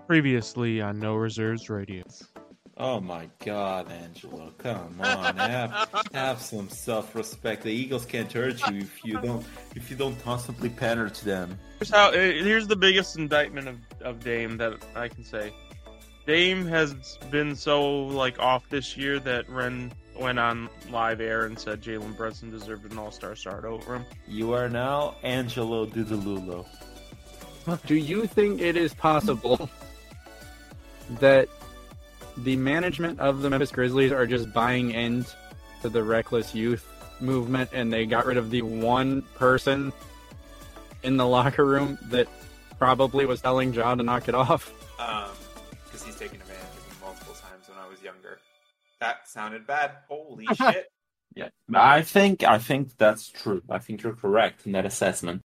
Previously on No Reserves Radio. Oh my God, Angelo! Come on, have some self-respect. The Eagles can't hurt you if you don't constantly pander to them. Here's the biggest indictment of Dame that I can say. Dame has been so off this year that Ren went on live air and said Jalen Brunson deserved an all-star start over him. You are now Angelo Dudululo. Do you think it is possible that the management of the Memphis Grizzlies are just buying into the reckless youth movement and they got rid of the one person in the locker room that probably was telling Ja to knock it off? Because he's taken advantage of me multiple times when I was younger. That sounded bad. Holy shit. Yeah, I think that's true. I think you're correct in that assessment.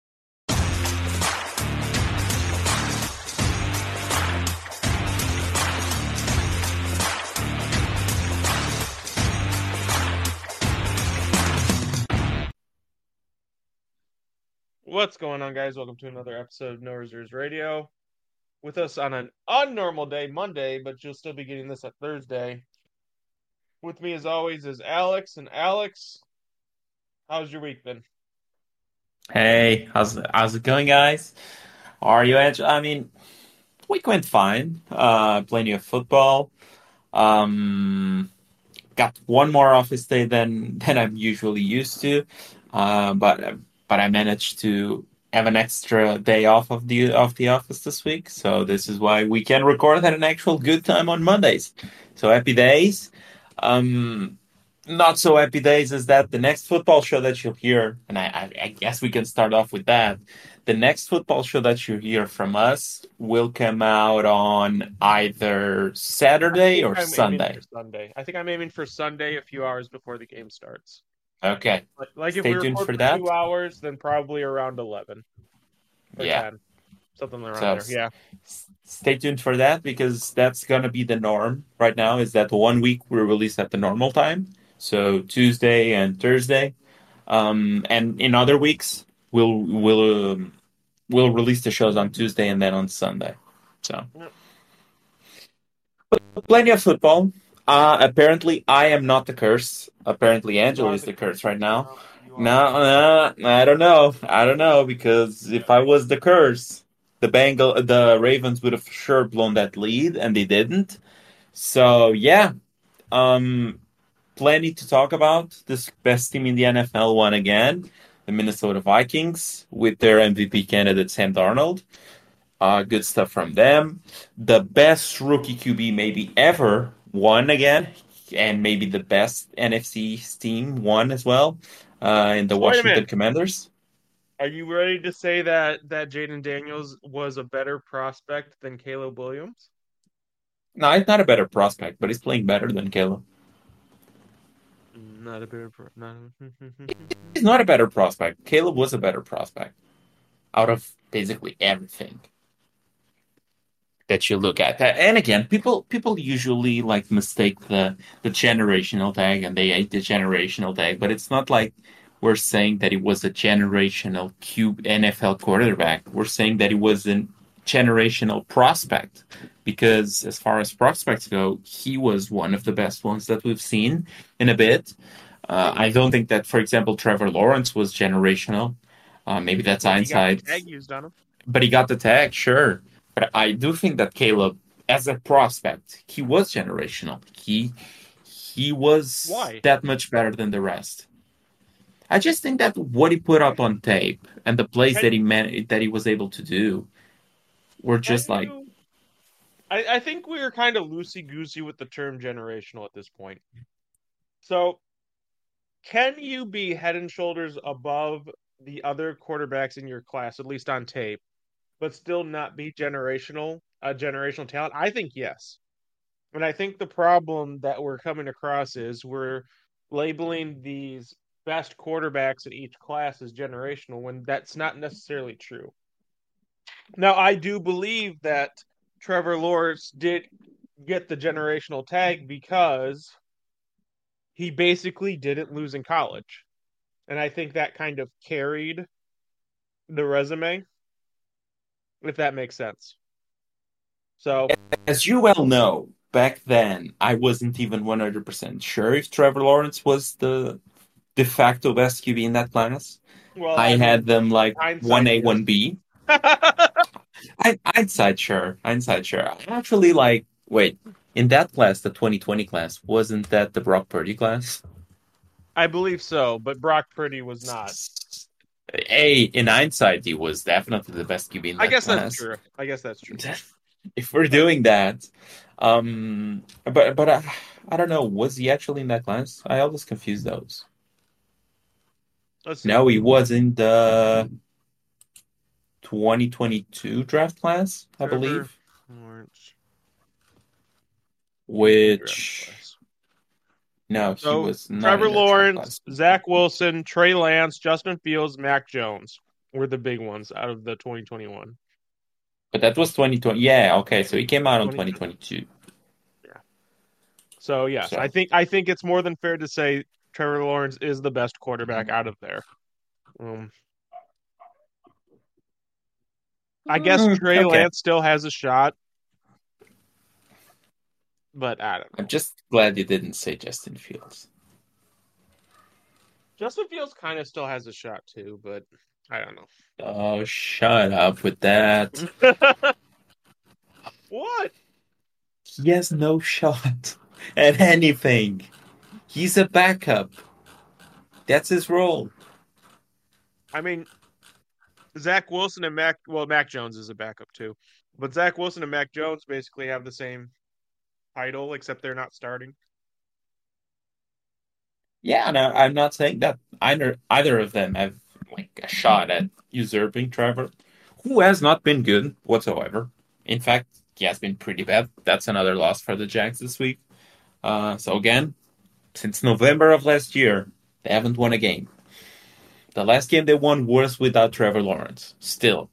What's going on, guys? Welcome to another episode of No Reserves Radio. With us on an unnormal day, Monday, but you'll still be getting this at Thursday. With me, as always, is Alex. And Alex, how's your week been? Hey, how's it going, guys? How are you, Angelo? I mean, week went fine. Plenty of football. Got one more office day than I'm usually used to. But I managed to have an extra day off of the office this week, so this is why we can record at an actual good time on Mondays. So happy days. Not so happy days is that the next football show that you'll hear, and I guess we can start off with that. The next football show that you hear from us will come out on either Saturday or Sunday. I think I'm aiming for Sunday a few hours before the game starts. Okay. If Stay we tuned record for that. 2 hours, then probably around 11. Or Yeah. 10. Something around there, yeah. Stay tuned for that because that's going to be the norm right now, is that 1 week we release at the normal time. So Tuesday and Thursday. And in other weeks, we'll release the shows on Tuesday and then on Sunday. So, but plenty of football. Apparently, I am not the curse. Apparently, Angelo is the curse right now. No, I don't know because if I was the curse, the Ravens would have for sure blown that lead, and they didn't. So yeah, plenty to talk about. This best team in the NFL won again, the Minnesota Vikings with their MVP candidate Sam Darnold. Good stuff from them. The best rookie QB maybe ever won again, and maybe the best NFC team won as well in the Washington Commanders. Are you ready to say that Jaden Daniels was a better prospect than Caleb Williams? No, he's not a better prospect, but he's playing better than Caleb. Not a better He's not a better prospect. Caleb was a better prospect out of basically everything that you look at. And again, people usually mistake the generational tag, and they hate the generational tag, but it's not like we're saying that he was a generational NFL quarterback. We're saying that he was a generational prospect because as far as prospects go, he was one of the best ones that we've seen in a bit. I don't think that, for example, Trevor Lawrence was generational. Maybe that's hindsight. He got the tag used on him. But he got the tag, sure. But I do think that Caleb, as a prospect, he was generational. He was that much better than the rest. I just think that what he put up on tape and the plays that he was able to do were just I think we were kind of loosey-goosey with the term generational at this point. So, can you be head and shoulders above the other quarterbacks in your class, at least on tape, but still not be generational talent? I think yes. And I think the problem that we're coming across is we're labeling these best quarterbacks in each class as generational when that's not necessarily true. Now, I do believe that Trevor Lawrence did get the generational tag because he basically didn't lose in college. And I think that kind of carried the resume, if that makes sense. So As you well know, back then I wasn't even 100% sure if Trevor Lawrence was the de facto best QB in that class. well, I I mean, had them like hindsight, 1A, yes. 1B. Hindsight, sure. Hindsight, sure. I actually like, wait, in that class, the 2020 class, wasn't that the Brock Purdy class? I believe so, but Brock Purdy was not. In hindsight, he was definitely the best QB in I that guess that's class. true. I guess that's true. If we're doing that, but I don't know. Was he actually in that class? I always confuse those. Let's see. No, he was in the 2022 draft class, I Trevor believe, Lawrence. which no, he So was not Trevor in that draft Lawrence, class. Zach Wilson, Trey Lance, Justin Fields, Mac Jones were the big ones out of the 2021. But that was 2020. Yeah, okay, so he came out on 20 2022. Yeah. So yes, So I think it's more than fair to say Trevor Lawrence is the best quarterback out of there. I guess Trey okay. Lance still has a shot, but I don't know. I'm just glad you didn't say Justin Fields. Justin Fields kind of still has a shot too, but I don't know. Oh, shut up with that. What? He has no shot at anything. He's a backup. That's his role. I mean, Zach Wilson and Mac Jones is a backup too, but Zach Wilson and Mac Jones basically have the same title, except they're not starting. Yeah, no, I'm not saying that either of them have like a shot at usurping Trevor, who has not been good whatsoever. In fact, he has been pretty bad. That's another loss for the Jags this week. So again, since November of last year, they haven't won a game. The last game they won was without Trevor Lawrence. Still.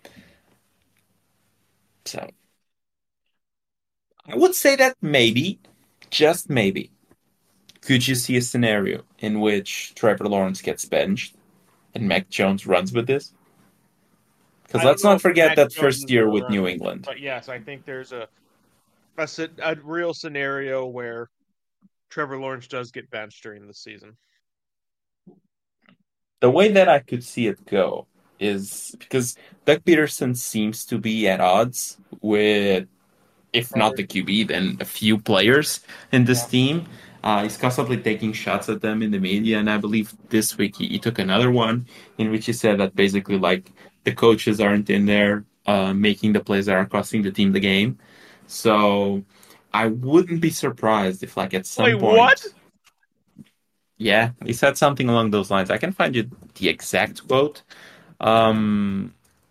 So I would say that maybe, just maybe, could you see a scenario in which Trevor Lawrence gets benched and Mac Jones runs with this? Because I don't let's know not if forget Mac that Jones first is year gonna with run New with it, England. but yes, I think there's a real scenario where Trevor Lawrence does get benched during the season. The way that I could see it go is because Doug Peterson seems to be at odds with, if not the QB, then a few players in this team. He's constantly taking shots at them in the media, and I believe this week he took another one in which he said that basically like the coaches aren't in there making the plays that are costing the team the game. So I wouldn't be surprised if like at some Wait, point, what? yeah, he said something along those lines. I can find you the exact quote. Um,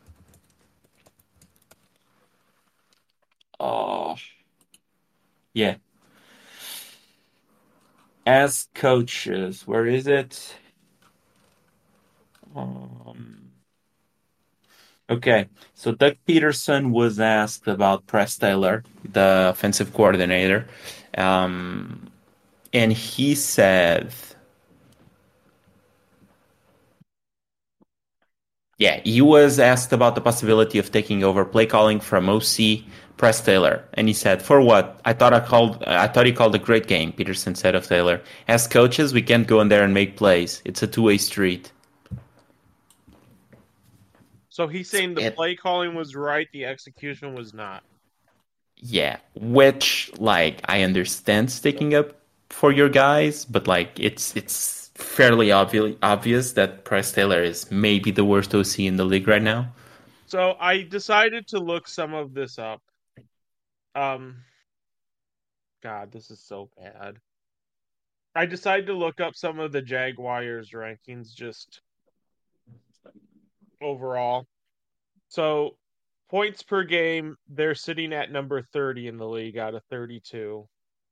oh, yeah. As coaches, where is it? Um, okay, so Doug Peterson was asked about Press Taylor, the offensive coordinator, um, and he said, yeah, he was asked about the possibility of taking over play calling from OC Press Taylor, and he said, "For what? I thought he called a great game." Peterson said of Taylor, "As coaches, we can't go in there and make plays. It's a two-way street." So he's saying the It, play calling was right, the execution was not. yeah, which like I understand sticking up for your guys, but like it's fairly obvious that Press Taylor is maybe the worst OC in the league right now. So I decided to look some of this up. Um, God, this is so bad. I decided to look up some of the Jaguars rankings just overall. So points per game, they're sitting at number 30 in the league out of 32.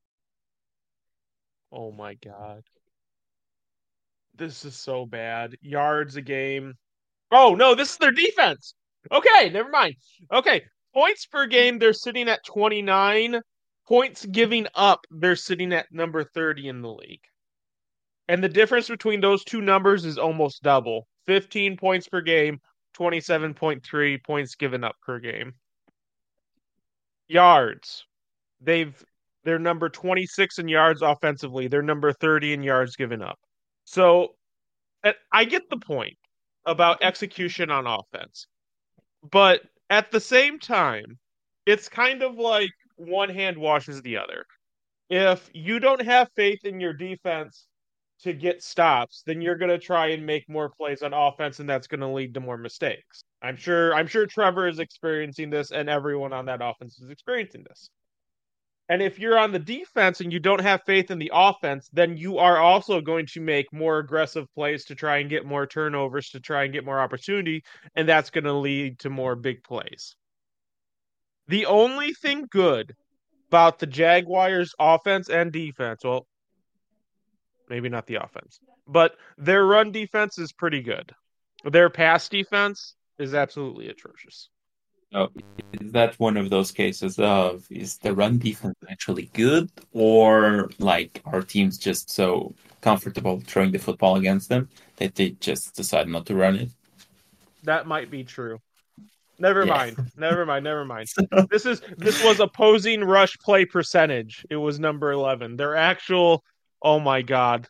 Oh my God. This is so bad. Yards a game. Oh no, this is their defense. Okay, never mind. Okay, points per game, they're sitting at 29. Points giving up, they're sitting at number 30 in the league. And the difference between those two numbers is almost double. 15 points per game, 27.3 points given up per game. yards. They're number 26 in yards offensively. They're number 30 in yards given up. So I get the point about execution on offense. But at the same time, it's kind of like one hand washes the other. If you don't have faith in your defense to get stops, then you're going to try and make more plays on offense, and that's going to lead to more mistakes. I'm sure Trevor is experiencing this, and everyone on that offense is experiencing this. And if you're on the defense and you don't have faith in the offense, then you are also going to make more aggressive plays to try and get more turnovers, to try and get more opportunity, and that's going to lead to more big plays. The only thing good about the Jaguars' offense and defense, well, maybe not the offense, but their run defense is pretty good. Their pass defense is absolutely atrocious. Oh, is that one of those cases of is the run defense actually good, or like our team's just so comfortable throwing the football against them that they just decide not to run it? That might be true. Never Yeah. mind. Never mind. This was opposing rush play percentage. It was number 11. Their actual, oh my God.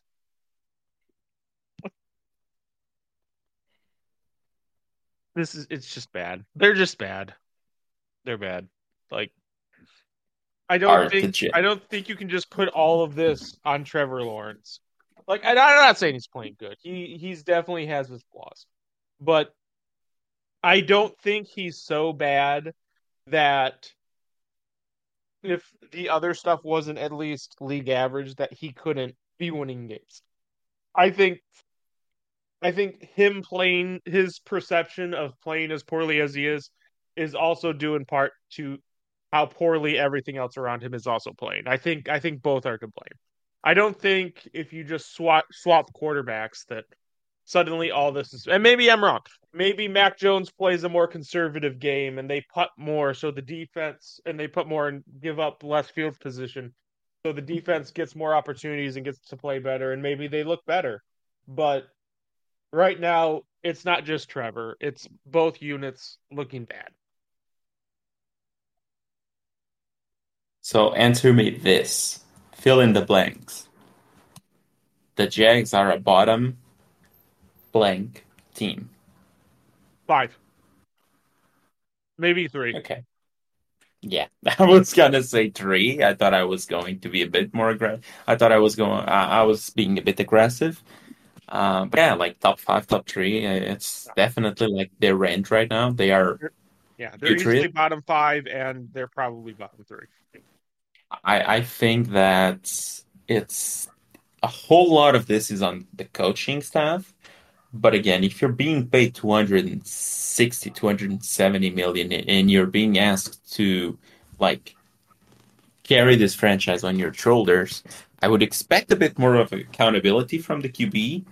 It's just bad. They're just bad. They're bad. Like I don't think you can just put all of this on Trevor Lawrence. Like I'm not saying he's playing good. He's definitely has his flaws. But I don't think he's so bad that if the other stuff wasn't at least league average, that he couldn't be winning games. I think him playing, his perception of playing as poorly as he is also due in part to how poorly everything else around him is also playing. I think both are to blame. I don't think if you just swap quarterbacks that suddenly all this is, and maybe I'm wrong. Maybe Mac Jones plays a more conservative game and they putt more, so the defense, and they put more and give up less field position, so the defense gets more opportunities and gets to play better, and maybe they look better. But right now, it's not just Trevor; it's both units looking bad. So answer me this. Fill in the blanks. The Jags are a bottom blank team. 5, maybe 3. Okay. Yeah, I was gonna say 3. I thought I was going to be a bit more aggressive. I thought I was being a bit aggressive. But yeah, like top 5, top 3. It's definitely like their range right now. They are. Yeah, they're easily bottom 5, and they're probably bottom 3. I think that it's a whole lot of this is on the coaching staff. But again, if you're being paid 260, 270 million and you're being asked to like carry this franchise on your shoulders, I would expect a bit more of accountability from the QB,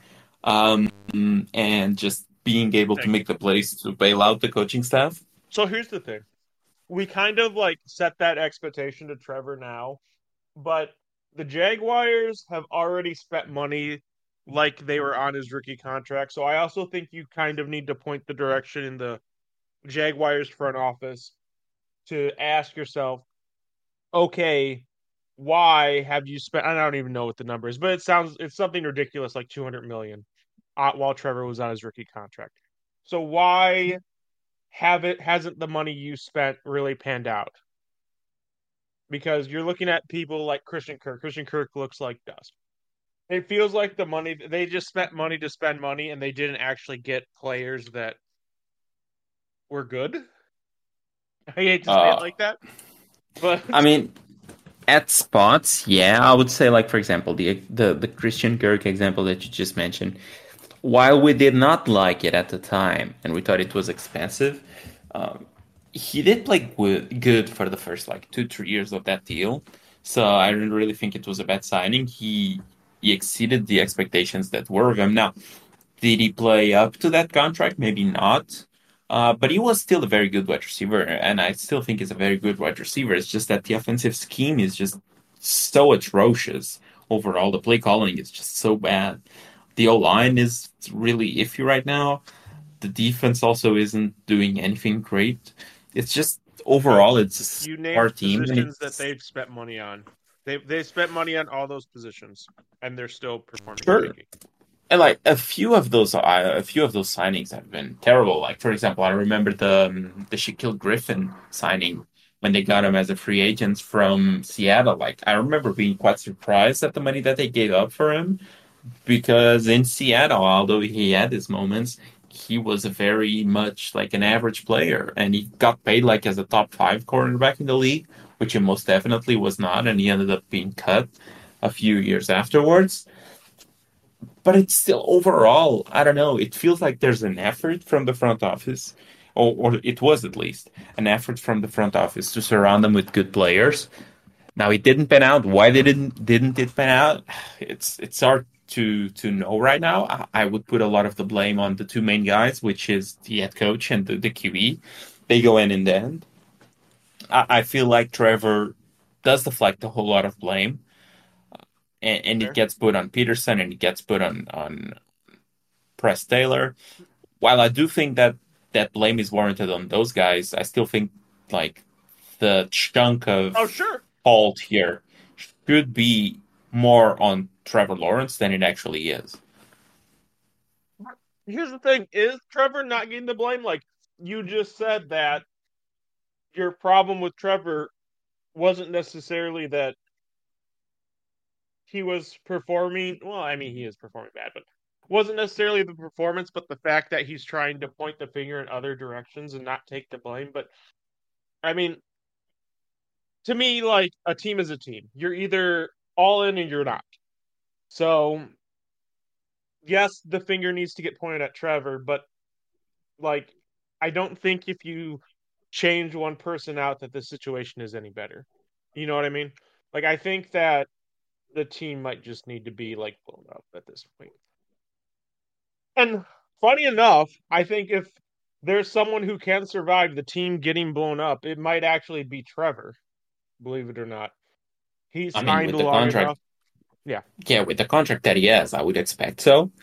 and just being able to make the plays to bail out the coaching staff. So here's the thing. We kind of like set that expectation to Trevor now, but the Jaguars have already spent money like they were on his rookie contract. So I also think you kind of need to point the direction in the Jaguars front office to ask yourself, okay, why have you spent, I don't even know what the number is, but it's something ridiculous like 200 million while Trevor was on his rookie contract. So why hasn't the money you spent really panned out? Because you're looking at people like Christian Kirk. Christian Kirk looks like dust. It feels like the money, they just spent money to spend money, and they didn't actually get players that were good. I hate to say it like that, but I mean, at spots, yeah, I would say, like, for example, the Christian Kirk example that you just mentioned. While we did not like it at the time and we thought it was expensive, he did play good for the first like 2-3 years of that deal. So I didn't really think it was a bad signing. He exceeded the expectations that were of him. Now, did he play up to that contract? Maybe not. But he was still a very good wide receiver, and I still think he's a very good wide receiver. It's just that the offensive scheme is just so atrocious overall. The play calling is just so bad. The O-line is really iffy right now. The defense also isn't doing anything great. It's just overall, it's a You star named team, and positions that it's they've spent money on. They spent money on all those positions, and they're still performing sure. shaky. And like a few of those signings have been terrible. Like for example, I remember the Shaquille Griffin signing when they got him as a free agent from Seattle. Like I remember being quite surprised at the money that they gave up for him because in Seattle, although he had his moments, he was a very much like an average player, and he got paid like as a top five cornerback in the league, which he most definitely was not, and he ended up being cut a few years afterwards. But it's still overall, I don't know. It feels like there's an effort from the front office, or it was at least an effort from the front office to surround them with good players. Now it didn't pan out. Why didn't it pan out? It's hard to know right now. I would put a lot of the blame on the two main guys, which is the head coach and the QE. They go in the end. I feel like Trevor does deflect a whole lot of blame, and it Fair. gets put on Peterson and it gets put on Press Taylor. While I do think that that blame is warranted on those guys, I still think like the chunk of Oh, sure. fault here should be more on Trevor Lawrence than it actually is. Here's the thing: is Trevor not getting the blame? Like you just said that your problem with Trevor wasn't necessarily that he was performing. Well, I mean, he is performing bad, but wasn't necessarily the performance, but the fact that he's trying to point the finger in other directions and not take the blame. But I mean, to me, like a team is a team. You're either all in or you're not. So yes, the finger needs to get pointed at Trevor, but like I don't think if you change one person out that the situation is any better. You know what I mean? Like I think that the team might just need to be like blown up at this point. And funny enough, I think if there's someone who can survive the team getting blown up, it might actually be Trevor, believe it or not. He's I mean, signed with the long contract, enough. Yeah. yeah, with the contract that he has, I would expect so.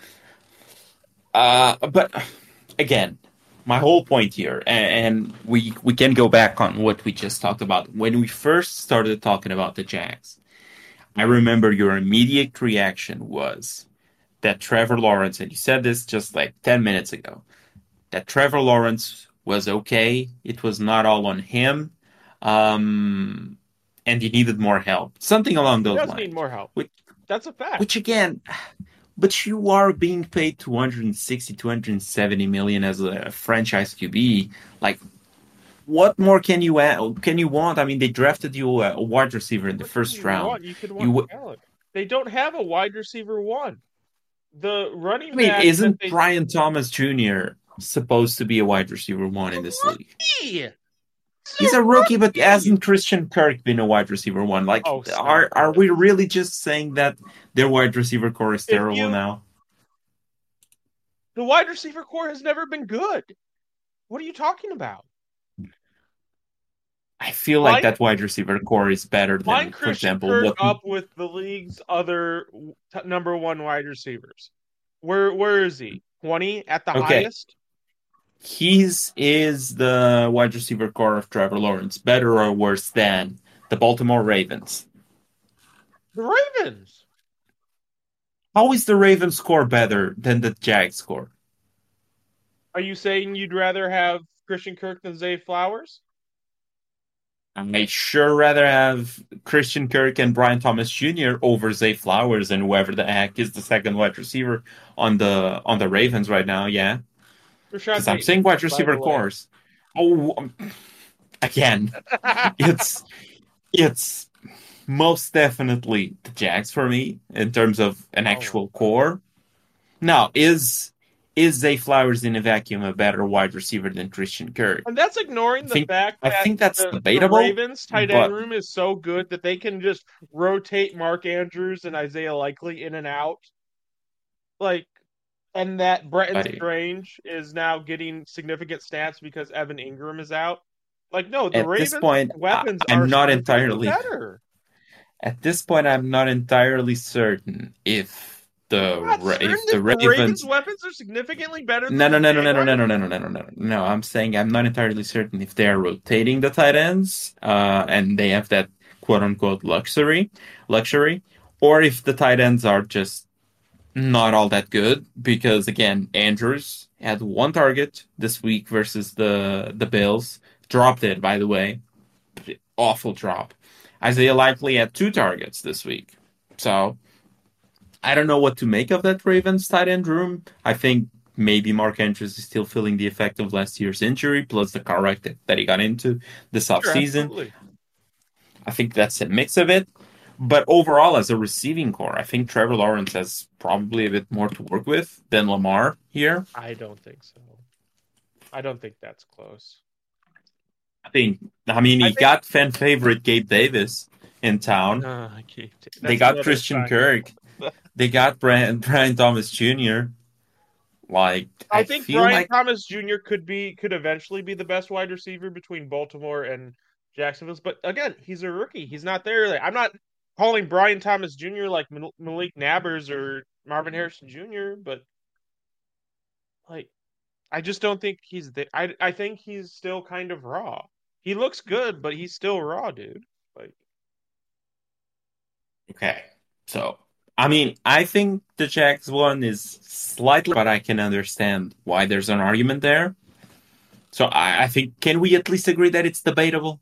But again, my whole point here, and we can go back on what we just talked about when we first started talking about the Jags. I remember your immediate reaction was that Trevor Lawrence, and you said this just like 10 minutes ago, that Trevor Lawrence was okay. It was not all on him. Um, and he needed more help. Something along He those does need lines. more help. Which, That's a fact. which again, but you are being paid 260, 270 million as a franchise QB. Like, what more can you want? I mean, they drafted you a wide receiver in the What do first you round. want? You could want You, talent. They don't have a wide receiver one. The I running mean, back that isn't they Brian Thomas Jr. supposed to be a wide receiver one in this league? Hey! He's a rookie, but hasn't Christian Kirk been a wide receiver one? Like, Oh, stop are it. we really just saying that their wide receiver core is If terrible you- now? The wide receiver core has never been good. What are you talking about? I feel like Line- that wide receiver core is better Line than, for Christian example, Kirk what up with the league's other number one wide receivers. Where is he? 20 at the Okay. highest? he's is the wide receiver core of Trevor Lawrence better or worse than the Baltimore Ravens? The Ravens. How is the Ravens score better than the Jags score? Are you saying you'd rather have Christian Kirk than Zay Flowers? I'd sure rather have Christian Kirk and Brian Thomas Jr. over Zay Flowers and whoever the heck is the second wide receiver on the Ravens right now. Yeah, Rashad because I'm Bateman, saying wide by receiver the way. cores. Oh, again, it's most definitely the Jags for me in terms of an actual core. Now, is Zay Flowers in a vacuum a better wide receiver than Christian Kirk? And that's ignoring the fact I that think that's the debatable. Ravens tight but- end room is so good that they can just rotate Mark Andrews and Isaiah Likely in and out. Like, and that Bretton Buddy. Strange is now getting significant stats because Evan Ingram is out. Like, no, the At Ravens this point, weapons I'm are not significantly entirely. better. At this point, I'm not entirely certain if I'm not certain if the that the Ravens' Ravens weapons are significantly better than no no the no no no no no Jaguars. no no no no no no no I'm saying I'm not entirely certain if they are rotating the tight ends and they have that quote unquote luxury or if the tight ends are just not all that good because again Andrews had one target this week versus the Bills, dropped it by the way, awful drop. Isaiah Likely had two targets this week, so I don't know what to make of that Ravens tight end room. I think maybe Mark Andrews is still feeling the effect of last year's injury plus the car wreck that he got into this Sure, offseason. absolutely. I think that's a mix of it. But overall, as a receiving core, I think Trevor Lawrence has probably a bit more to work with than Lamar here. I don't think so. I don't think that's close. I mean, he got fan favorite Gabe Davis in town. They got Christian Kirk. They got Brian Thomas Jr. Like I think Brian Thomas Jr. could eventually be the best wide receiver between Baltimore and Jacksonville. But again, he's a rookie. He's not there. Like, I'm not calling Brian Thomas Jr. like Malik Nabers or Marvin Harrison Jr. But like, I just don't think he's there. I think he's still kind of raw. He looks good, but he's still raw, dude. Like, okay, so I mean, I think the Jags one is slightly, but I can understand why there's an argument there. So I think, can we at least agree that it's debatable?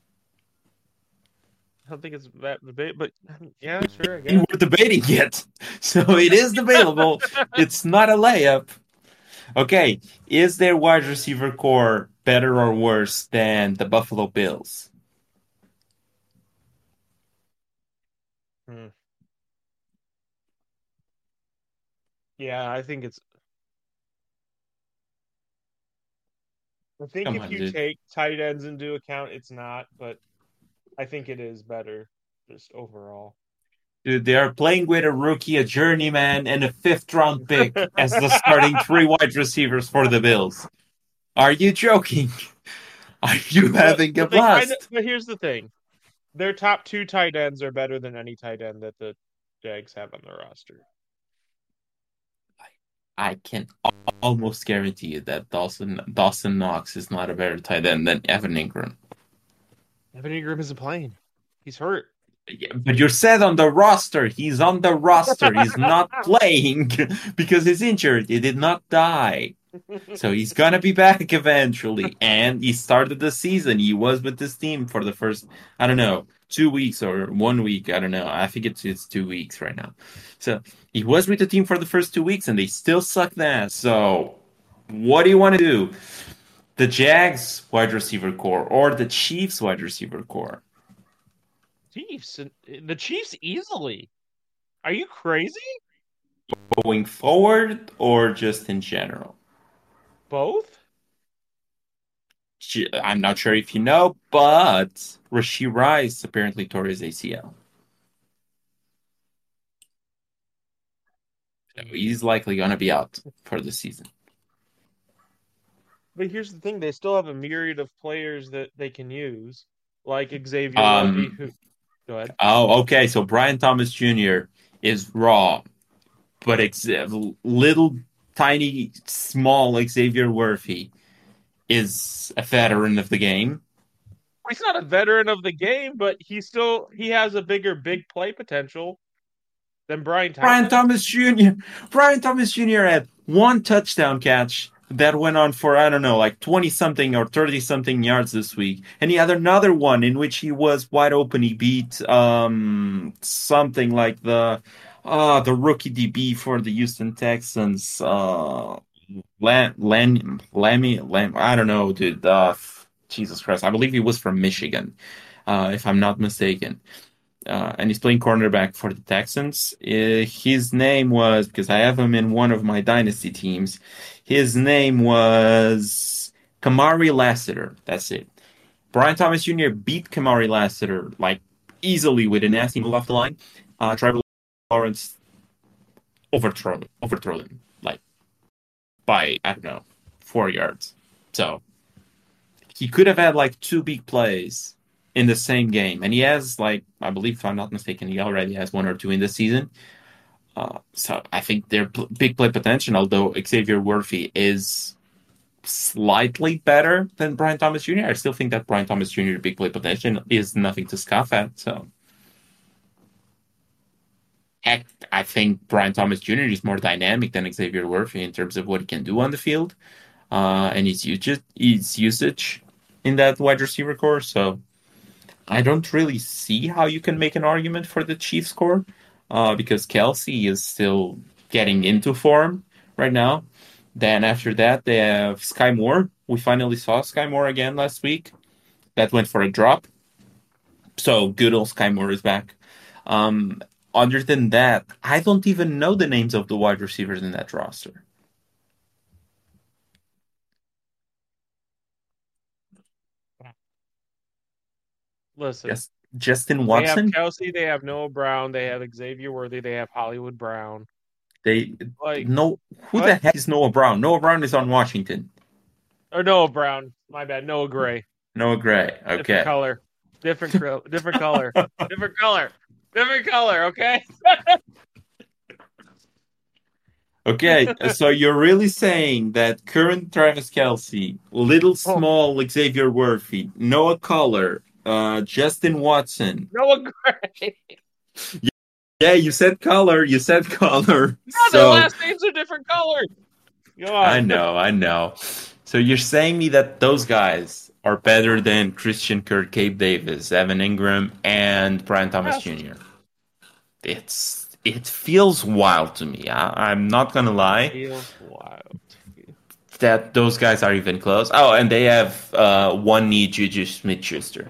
I don't think it's that debate, but yeah, sure. I guess. We're debating it, so it is debatable. It's not a layup. Okay, is their wide receiver core better or worse than the Buffalo Bills? Yeah, I think it's. I think Come if on, you dude. take tight ends into account, it's not, but I think it is better just overall. Dude, they are playing with a rookie, a journeyman, and a fifth-round pick as the starting three wide receivers for the Bills. Are you joking? Are you having a blast? But here's the thing. Their top two tight ends are better than any tight end that the Jags have on their roster. I can almost guarantee you that Dawson Knox is not a better tight end than Evan Ingram. Evan Ingram isn't playing. He's hurt. Yeah, but you're set on the roster. He's on the roster. He's not playing because he's injured. He did not die. So he's going to be back eventually. And he started the season. He was with this team for the first, I don't know, 2 weeks or 1 week. I don't know. I think it's 2 weeks right now. So he was with the team for the first 2 weeks and they still sucked ass. So what do you want to do? The Jags wide receiver core or the Chiefs wide receiver core? The Chiefs easily. Are you crazy? Going forward or just in general? Both? I'm not sure if you know, but Rashee Rice apparently tore his ACL. So he's likely going to be out for the season. But here's the thing. They still have a myriad of players that they can use, like Xavier Worthy. Go ahead. Oh, okay. So Brian Thomas Jr. is raw, but little, tiny, small Xavier Worthy is a veteran of the game. He's not a veteran of the game, but he has a big play potential than Brian Thomas. Brian Thomas Jr. had one touchdown catch that went on for, I don't know, like 20-something or 30-something yards this week. And he had another one in which he was wide open. He beat something like the rookie DB for the Houston Texans. Lammy, I don't know, dude. Jesus Christ. I believe he was from Michigan, if I'm not mistaken. And he's playing cornerback for the Texans. His name was, because I have him in one of my dynasty teams, his name was Kamari Lassiter. That's it. Brian Thomas Jr. beat Kamari Lassiter like easily with a nasty move off the line. Trevor Lawrence overthrew him like by, I don't know, 4 yards. So he could have had like 2 big plays in the same game. And he has, like, I believe, if I'm not mistaken, he already has 1 or 2 in this season. So I think their big play potential, although Xavier Worthy is slightly better than Brian Thomas Jr., I still think that Brian Thomas Jr. big play potential is nothing to scoff at. So heck, I think Brian Thomas Jr. is more dynamic than Xavier Worthy in terms of what he can do on the field, and his usage in that wide receiver core. So I don't really see how you can make an argument for the Chiefs core, because Kelsey is still getting into form right now. Then after that, they have Sky Moore. We finally saw Sky Moore again last week. That went for a drop. So good old Sky Moore is back. Um, Other than that, I don't even know the names of the wide receivers in that roster. Listen, Yes, Justin they have Watson. Kelsey, they have Noah Brown, they have Xavier Worthy, they have Hollywood Brown. They Like, know who what? the heck is Noah Brown? Noah Brown is on Washington. Or Noah Brown. My bad. Noah Gray. Noah Gray. Different Okay. color. Different color. Different color. Different color. Okay. Okay, so you're really saying that current Travis Kelsey, little small Xavier Worthy, Noah Collar, Justin Watson. Noah Gray. Yeah, you said Collar. You said Collar. No, their last names are different colors. I know. So you're saying me that those guys are better than Christian Kirk, Gabe Davis, Evan Ingram, and Brian Thomas Jr. It feels wild to me. I'm not gonna lie. Feels wild. That those guys are even close. Oh, and they have one knee Juju Smith-Schuster.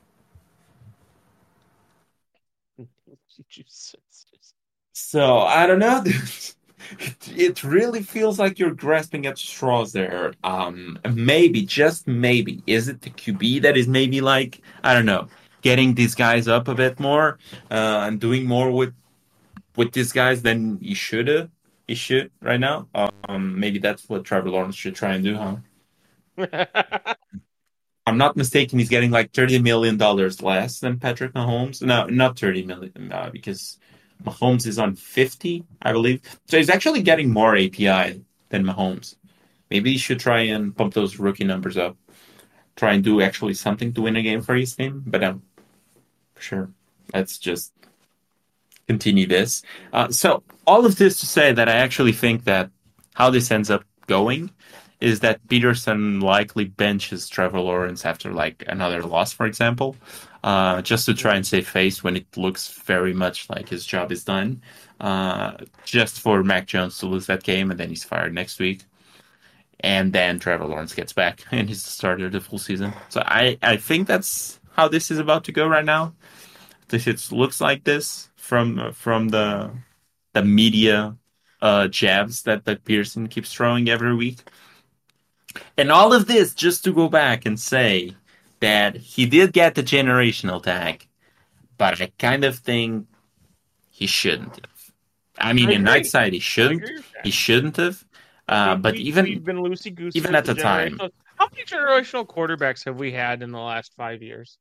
So I don't know. It really feels like you're grasping at straws there. Maybe, just maybe, is it the QB that is maybe like, I don't know, getting these guys up a bit more and doing more with these guys than he should right now. Maybe that's what Trevor Lawrence should try and do, huh? I'm not mistaken, he's getting like $30 million less than Patrick Mahomes. No, not 30 million, because Mahomes is on 50, I believe. So he's actually getting more API than Mahomes. Maybe he should try and pump those rookie numbers up. Try and do actually something to win a game for his team. But sure, let's just continue this. So all of this to say that I actually think that how this ends up going is that Peterson likely benches Trevor Lawrence after like another loss, for example, just to try and save face when it looks very much like his job is done, just for Mac Jones to lose that game and then he's fired next week. And then Trevor Lawrence gets back and he's the starter the full season. So I think that's how this is about to go right now. It looks like this from the media jabs that Pearson keeps throwing every week. And all of this just to go back and say that he did get the generational tag, but I kind of think he shouldn't have. I mean, in Nightside, he shouldn't. He shouldn't have. But we've been loosey-goosey even at the time. How many generational quarterbacks have we had in the last 5 years?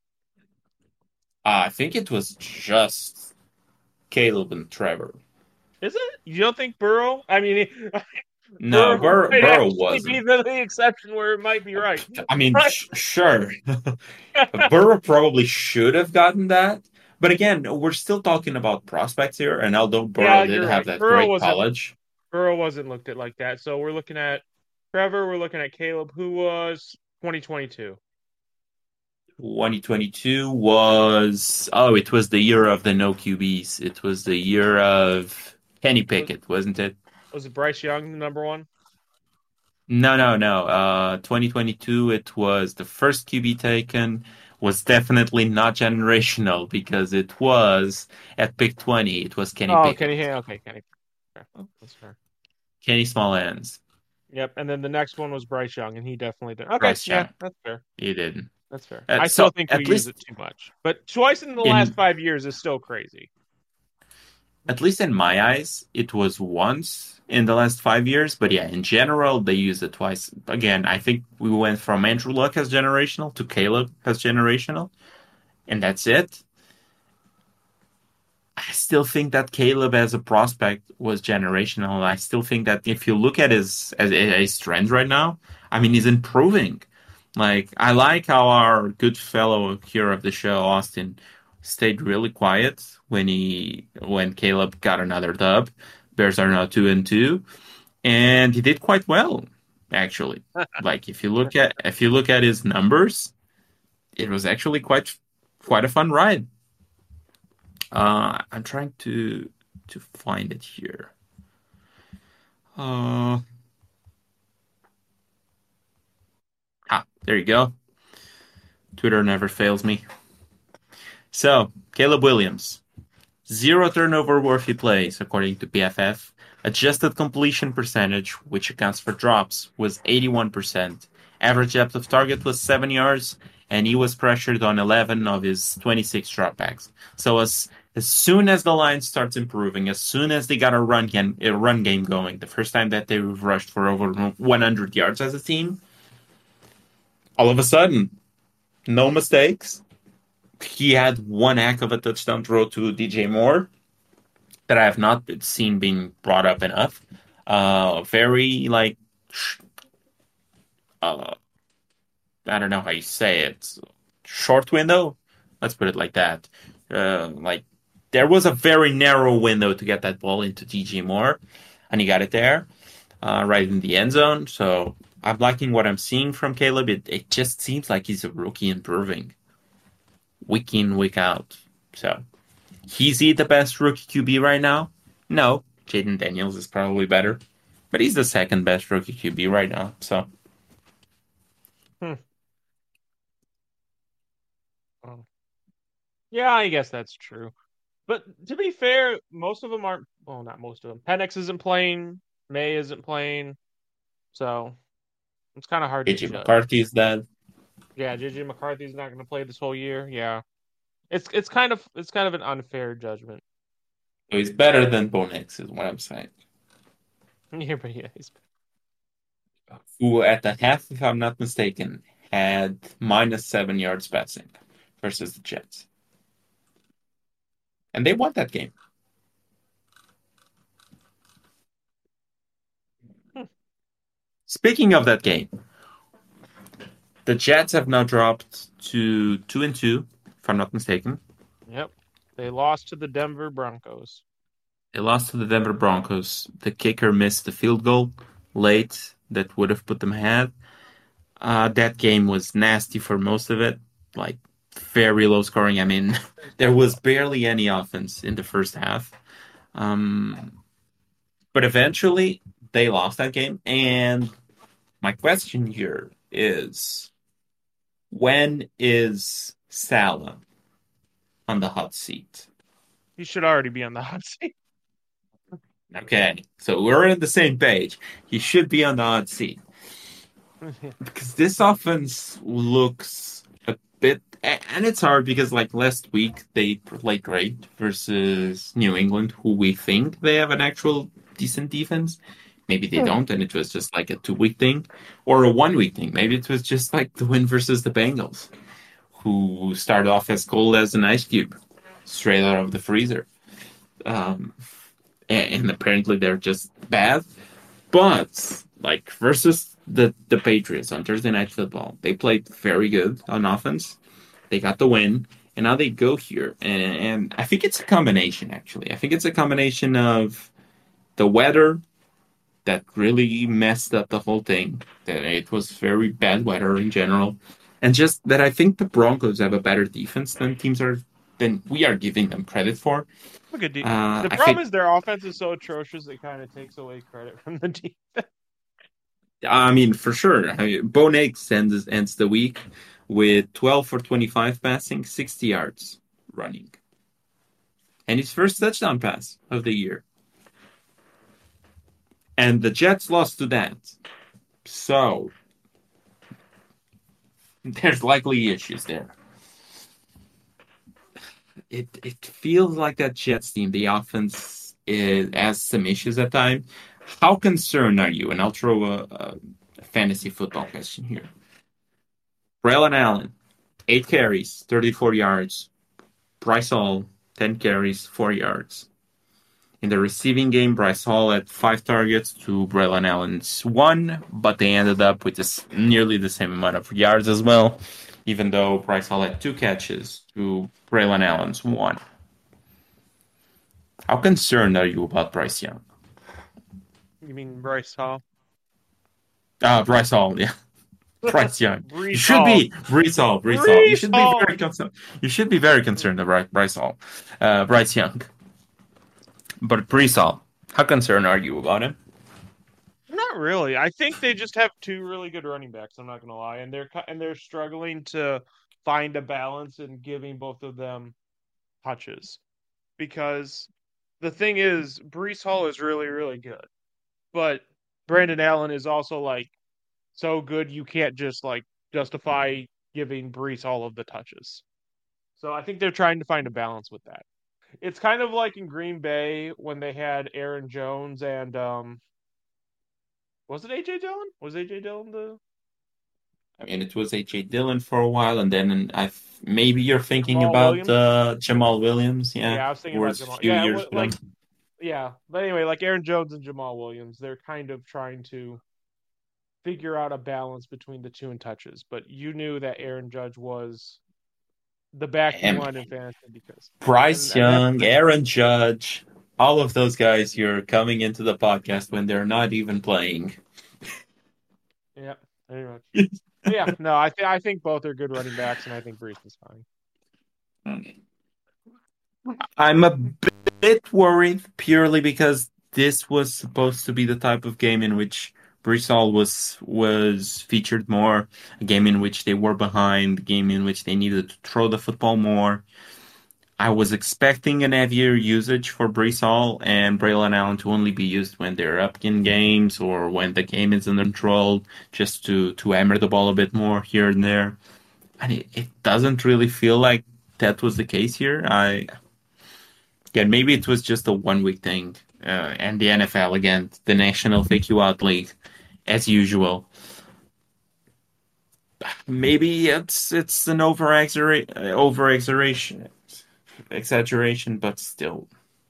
I think it was just Caleb and Trevor. Is it? You don't think Burrow? I mean, no, Burrow wasn't. Be the exception where it might be right. I mean, sure. Burrow probably should have gotten that. But again, we're still talking about prospects here, and although Burrow did have that great college, Burrow wasn't looked at like that. So we're looking at Trevor, we're looking at Caleb, who was 2022. 2022 was it was the year of the no QBs. It was the year of Kenny Pickett, wasn't it? Was it Bryce Young, the number one? No. 2022, it was the first QB taken. Was definitely not generational because it was at pick 20. It was Kenny Pickett. Kenny. That's fair. Kenny Smallhands. Yep, and then the next one was Bryce Young, and he definitely did. Okay, yeah, that's fair. He didn't. That's fair. I still think we use it too much, but twice in the last 5 years is still crazy. At least in my eyes, it was once in the last 5 years. But yeah, in general, they use it twice. Again, I think we went from Andrew Luck as generational to Caleb as generational. And that's it. still think that Caleb as a prospect was generational. I still think that if you look at his trends right now, I mean, he's improving. Like, I like how our good fellow here of the show, Austin, stayed really quiet when Caleb got another dub. Bears are now 2-2, and he did quite well, actually. Like, if you look at his numbers, it was actually quite a fun ride. I'm trying to find it here. There you go. Twitter never fails me. So, Caleb Williams, 0 turnover worthy plays, according to PFF. Adjusted completion percentage, which accounts for drops, was 81%. Average depth of target was 7 yards, and he was pressured on 11 of his 26 dropbacks. So as soon as the line starts improving, as soon as they got a run game going, the first time that they rushed for over 100 yards as a team, all of a sudden, no mistakes. He had one heck of a touchdown throw to DJ Moore that I have not seen being brought up enough. Very I don't know how you say it. Short window? Let's put it like that. There was a very narrow window to get that ball into DJ Moore, and he got it there, right in the end zone. So I'm liking what I'm seeing from Caleb. It just seems like he's a rookie improving week in, week out. So, is he the best rookie QB right now? No. Jaden Daniels is probably better. But he's the second best rookie QB right now. So. Yeah, I guess that's true. But to be fair, most of them aren't. Well, not most of them. Penix isn't playing. May isn't playing. So it's kind of hard to JJ judge. McCarthy is dead. Yeah, JJ McCarthy's not going to play this whole year. Yeah, it's kind of an unfair judgment. So he's better than Bo Nix, is what I'm saying. Yeah, but yeah, who at the half, if I'm not mistaken, had -7 yards passing versus the Jets. And they won that game. Speaking of that game, the Jets have now dropped to 2-2, if I'm not mistaken. Yep. They lost to the Denver Broncos. The kicker missed the field goal late that would have put them ahead. That game was nasty for most of it. Like, very low scoring. I mean, there was barely any offense in the first half. But eventually, they lost that game. And my question here is, when is Salah on the hot seat? He should already be on the hot seat. Okay, so we're on the same page. He should be on the hot seat. Because this offense looks a bit... And it's hard because, like, last week they played great versus New England, who we think they have an actual decent defense. Maybe they don't, and it was just like a 2-week thing. Or a 1-week thing. Maybe it was just like the win versus the Bengals, who started off as cold as an ice cube, straight out of the freezer. And apparently they're just bad. But, like, versus the Patriots on Thursday Night Football, they played very good on offense. They got the win. And now they go here. And I think it's a combination, actually. I think it's a combination of the weather that really messed up the whole thing. That it was very bad weather in general. And just that I think the Broncos have a better defense than we are giving them credit for. The problem is their offense is so atrocious it kind of takes away credit from the defense. I mean, for sure. Bo Nix ends the week with 12 for 25 passing, 60 yards running. And his first touchdown pass of the year. And the Jets lost to that. So, there's likely issues there. It feels like that Jets team, the offense has some issues at times. How concerned are you? And I'll throw a fantasy football question here. Braylon Allen, 8 carries, 34 yards. Bryce Hall, 10 carries, 4 yards. In the receiving game, Bryce Hall had 5 targets to Braylon Allen's 1, but they ended up with nearly the same amount of yards as well, even though Bryce Hall had 2 catches to Braylon Allen's 1. How concerned are you about Bryce Young? You mean Bryce Hall? Bryce Hall, yeah. Bryce Young. Brees You should Hall. be Bryce Hall. You Brees should be Hall. very concerned. You should be very concerned about Bryce Hall, Bryce Young. But Bryce Hall, how concerned are you about him? Not really. I think they just have 2 really good running backs. I'm not gonna lie, and they're struggling to find a balance in giving both of them touches, because the thing is, Brees Hall is really, really good, but Brandon Allen is also like so good you can't just like justify giving Brees all of the touches. So I think they're trying to find a balance with that. It's kind of like in Green Bay when they had Aaron Jones and was it AJ Dillon? Was AJ Dillon the I mean, it was A.J. Dillon for a while, and then maybe you're thinking Jamal about Williams? Jamal Williams, yeah, Yeah, I was thinking who about was a Jamal. few Yeah, years ago. yeah. But anyway, like Aaron Jones and Jamal Williams, they're kind of trying to figure out a balance between the 2 in touches. But you knew that Aaron Judge was the back you And wanted in fantasy because Bryce and that's Young, Aaron Judge, all of those guys you're coming into the podcast when they're not even playing. yeah, pretty much. But yeah, no, I think both are good running backs, and I think Brees is fine. I'm a bit worried purely because this was supposed to be the type of game in which Brees Hall was featured more, a game in which they were behind, a game in which they needed to throw the football more. I was expecting an heavier usage for Brees Hall and Braylon Allen to only be used when they're up in games or when the game is under control, just to hammer the ball a bit more here and there. And it doesn't really feel like that was the case here. Yeah, maybe it was just a 1 week thing. And the NFL, again, the National Fake You Out League, as usual. Maybe it's an exaggeration, but still.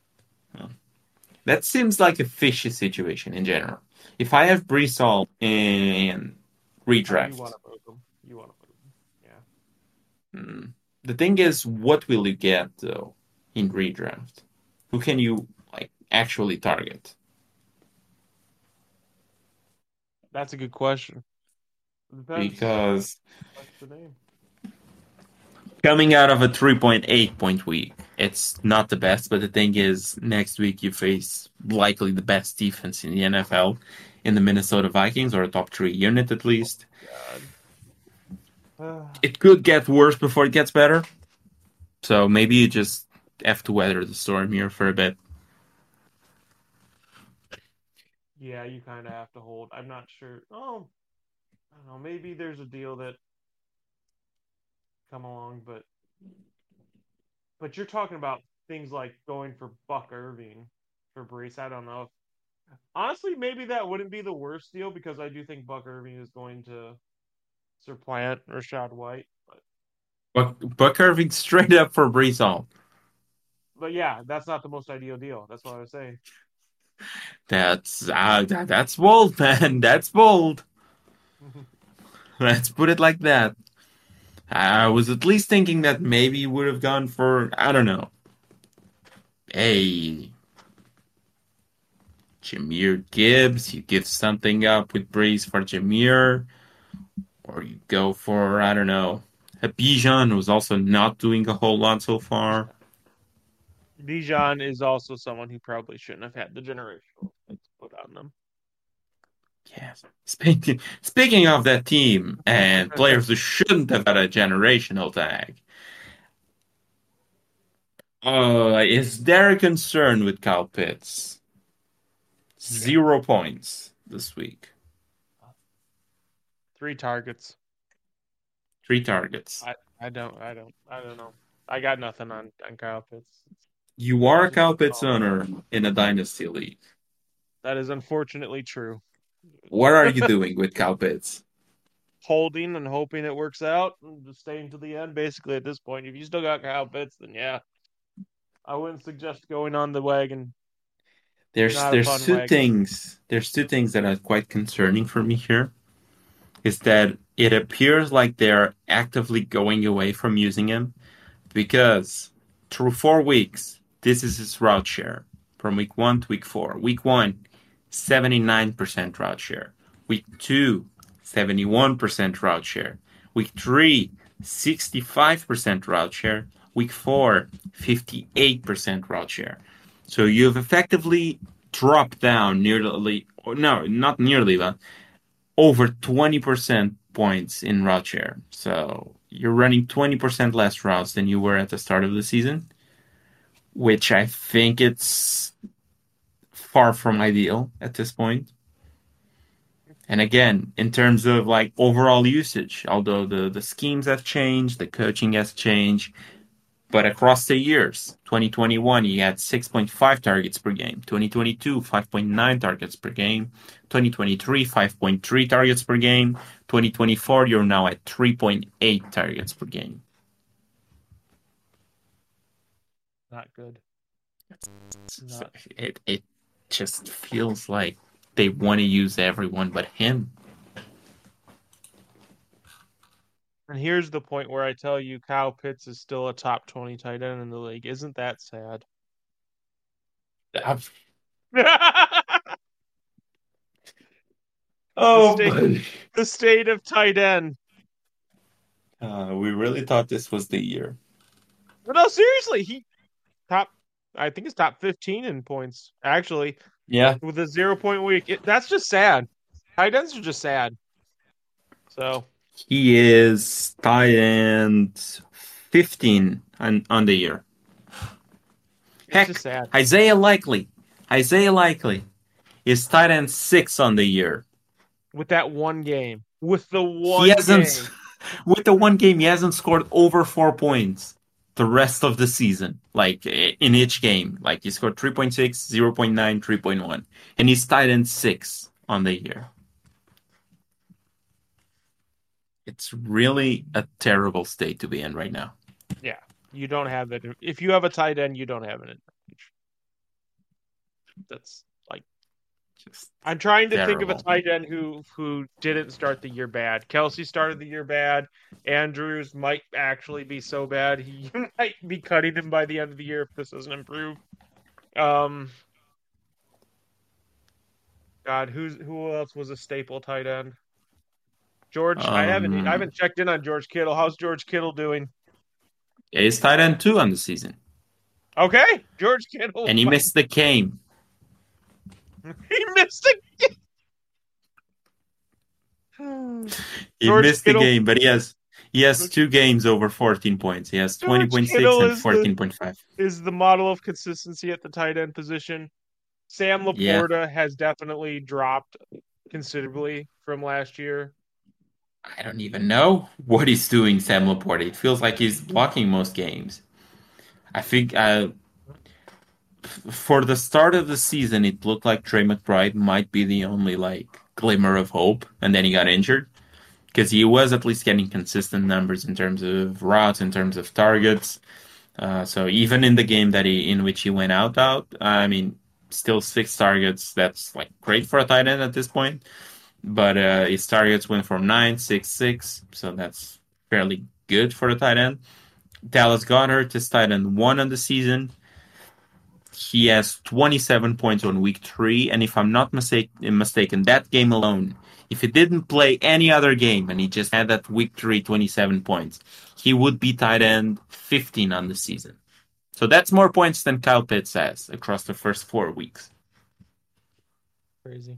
That seems like a fishy situation in general. If I have Brees Hall in redraft, You want to move them. You want to move them. Yeah. The thing is, what will you get though in redraft? Who can you actually target? That's a good question. Depends. Because What's the name? coming out of a 3.8 point week, it's not the best, but the thing is, next week you face likely the best defense in the NFL in the Minnesota Vikings, or a top 3 unit at least. It could get worse before it gets better. So maybe you just have to weather the storm here for a bit. Yeah, you kind of have to hold. I'm not sure. Oh, I don't know. Maybe there's a deal that come along, but you're talking about things like going for Buck Irving for Brees. I don't know. Honestly, maybe that wouldn't be the worst deal because I do think Buck Irving is going to supplant Rachaad White. Buck Irving straight up for Brees Hall. But yeah, that's not the most ideal deal. That's what I was saying. That's bold, man. That's bold. Let's put it like that. I was at least thinking that maybe you would have gone for, I don't know, Jahmyr Gibbs. You give something up with Brees for Jahmyr. Or you go for, I don't know, a Bijan, who's also not doing a whole lot so far. Bijan is also someone who probably shouldn't have had the generational put on them. Yes. Speaking of that team and players who shouldn't have had a generational tag, is there a concern with Kyle Pitts? 0 points this week. 3 targets. 3 targets. I don't know. I got nothing on Kyle Pitts. You are a Kyle Pitts owner in a dynasty league. That is unfortunately true. What are you doing with Kyle Pitts? Holding and hoping it works out and just staying to the end, basically, at this point. If you still got Kyle Pitts, then yeah. I wouldn't suggest going on the wagon. There's Not a there's fun two wagon. things. There's two things that are quite concerning for me here. Is that it appears like they're actively going away from using him because through 4 weeks, this is his route share from week 1 to week 4. Week 1, 79% route share. Week 2, 71% route share. Week 3, 65% route share. Week 4, 58% route share. So you've effectively dropped down nearly, no, not nearly, but over 20% points in route share. So you're running 20% less routes than you were at the start of the season, which I think it's far from ideal at this point. And again, in terms of like overall usage, although the schemes have changed, the coaching has changed, but across the years, 2021, he had 6.5 targets per game. 2022, 5.9 targets per game. 2023, 5.3 targets per game. 2024, you're now at 3.8 targets per game. Not good. So it just feels like they want to use everyone but him. And here's the point where I tell you Kyle Pitts is still a top 20 tight end in the league. Isn't that sad? Oh, the state of tight end. we really thought this was the year. But no, seriously, I think it's top 15 in points, actually, Yeah. with a 0 point week. That's just sad. Tight ends are just sad. So He is tight end 15 on the year. it's Heck, just sad. Isaiah Likely is tight end 6 on the year. With that one game. With the He hasn't, game. with the one game, he hasn't scored over 4 points the rest of the season. Like in each game, like he scored 3.6, 0.9, 3.1, and he's tight end 6 on the year. It's really a terrible state to be in right now. Yeah, you don't have it. If you have a tight end, you don't have an advantage. That's like Just I'm trying to think of a terrible. tight end who didn't start the year bad. Kelsey started the year bad. Andrews might actually be so bad he might be cutting him by the end of the year if this doesn't improve. God, who else was a staple tight end? George, I haven't checked in on George Kittle. How's George Kittle doing? He's tight end 2 on the season, Okay, George Kittle. and he missed the game. He missed it. He George missed Kittle- the game, but he has 2 games over 14 points. He has George 20.6 Kittle and is 14.5. Is the model of consistency at the tight end position. Sam Yeah. Laporta has definitely dropped considerably from last year. I don't even know what he's doing, Sam Laporte. It feels like he's blocking most games. I think for the start of the season, it looked like Trey McBride might be the only like glimmer of hope, and then he got injured because he was at least getting consistent numbers in terms of routes, in terms of targets. So even in the game in which he went out, I mean, still 6 targets. That's like great for a tight end at this point. But his targets went from 9, 6, 6. So that's fairly good for a tight end. Dallas Goedert is tight end 1 on the season. He has 27 points on week 3. And if I'm not mistaken, that game alone, if he didn't play any other game and he just had that week 3 27 points, he would be tight end 15 on the season. So that's more points than Kyle Pitts has across the first 4 weeks. Crazy.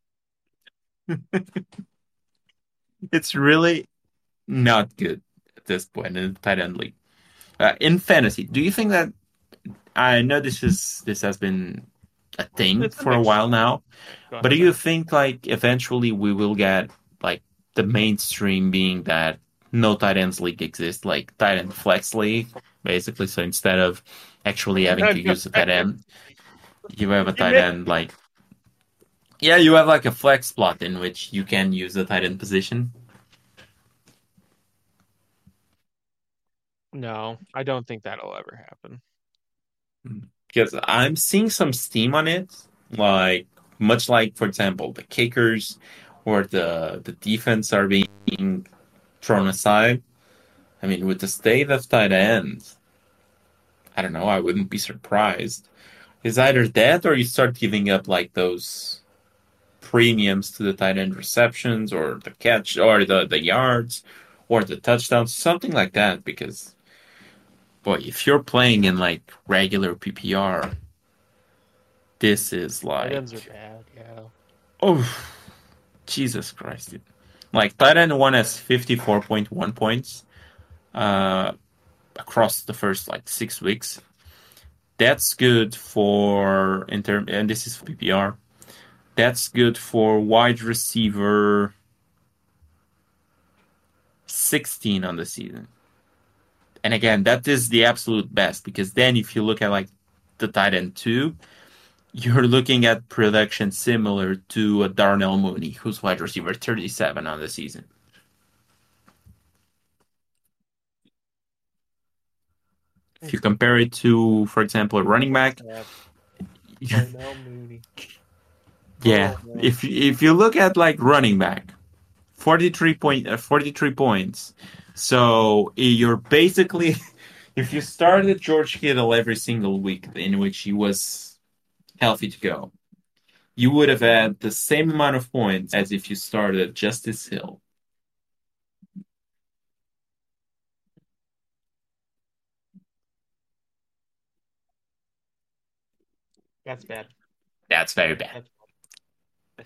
It's really not good at this point in the tight end league. In fantasy, do you think that I know this has been a thing It's a for a mix. while now, Go but do ahead. you think like eventually we will get like the mainstream being that no tight ends league exists, like tight end flex league, basically? So instead of actually having to use a tight end, you have a tight end like you have like a flex spot in which you can use the tight end position. No, I don't think that'll ever happen. Because I'm seeing some steam on it, like much like, for example, the kickers or the defense are being thrown aside. I mean, with the state of tight ends, I don't know. I wouldn't be surprised. It's either that or you start giving up like those premiums to the tight end receptions or the catch or the yards or the touchdowns, something like that. Because boy, if you're playing in like regular PPR, this is Tight ends are like bad, yeah. oh Jesus Christ, dude. Like tight end one has 54.1 points uh across the first like 6 weeks. That's good for in term and this is for PPR. That's good for wide receiver 16 on the season. And again, that is the absolute best because then if you look at like the tight end two, you're looking at production similar to a Darnell Mooney, who's wide receiver 37 on the season. If you compare it to, for example, a running back, Yeah. Darnell Mooney. yeah. Oh, man. If you look at like running back, 43 points. So you're basically if you started George Kittle every single week in which he was healthy to go, you would have had the same amount of points as if you started Justice Hill. That's bad. That's very bad. That's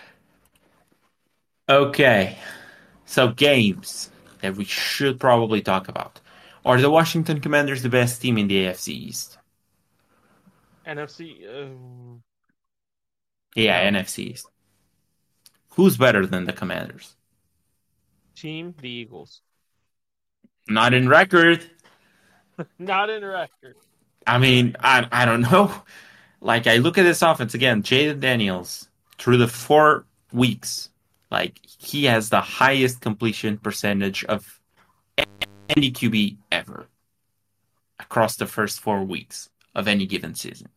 Okay. So games that we should probably talk about. Are the Washington Commanders the best team in the AFC East? NFC. Yeah, No. NFC East. Who's better than the Commanders? Team, the Eagles. Not in record. Not in record. I mean, I don't know. Like, I look at this offense again, Jaden Daniels, through the 4 weeks, like, he has the highest completion percentage of any QB ever across the first 4 weeks of any given season.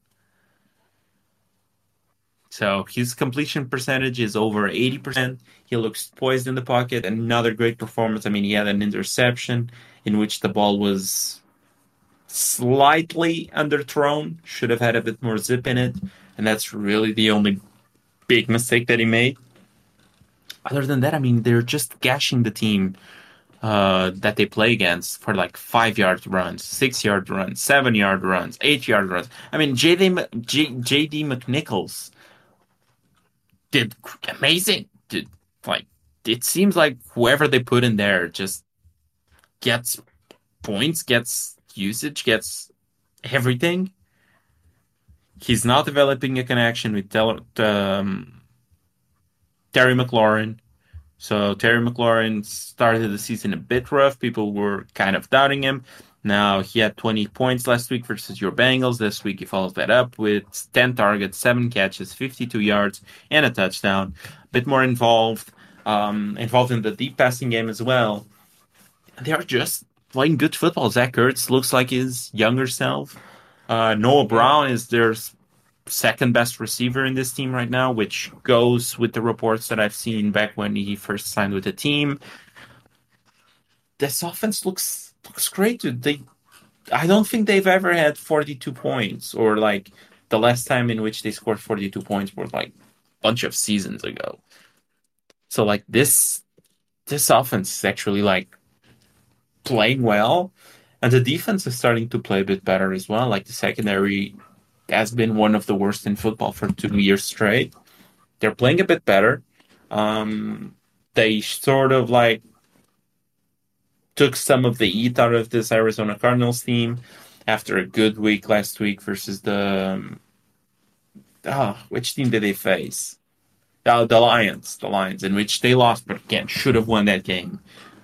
So his completion percentage is over 80%. He looks poised in the pocket. Another great performance. I mean, he had an interception in which the ball was slightly underthrown, should have had a bit more zip in it. And that's really the only big mistake that he made. Other than that, I mean, they're just gashing the team that they play against for like 5 yard runs, 6 yard runs, 7 yard runs, 8 yard runs. I mean, JD McNichols did amazing. Like it seems like whoever they put in there just gets points, gets usage, gets everything. He's not developing a connection with Terry McLaurin. So Terry McLaurin started the season a bit rough. People were kind of doubting him. Now he had 20 points last week versus your Bengals. This week he follows that up with 10 targets, 7 catches, 52 yards, and a touchdown. A bit more involved in the deep passing game as well. They are just playing good football. Zach Ertz looks like his younger self. Noah Brown is their second best receiver in this team right now, which goes with the reports that I've seen back when he first signed with the team. This offense looks great, dude. I don't think they've ever had 42 points, or like the last time in which they scored 42 points was like a bunch of seasons ago. So like this offense is actually like playing well, and the defense is starting to play a bit better as well. Like the secondary has been one of the worst in football for 2 years straight. They're playing a bit better. They sort of like took some of the heat out of this Arizona Cardinals team after a good week last week versus the which team did they face? The Lions, in which they lost, but again should have won that game.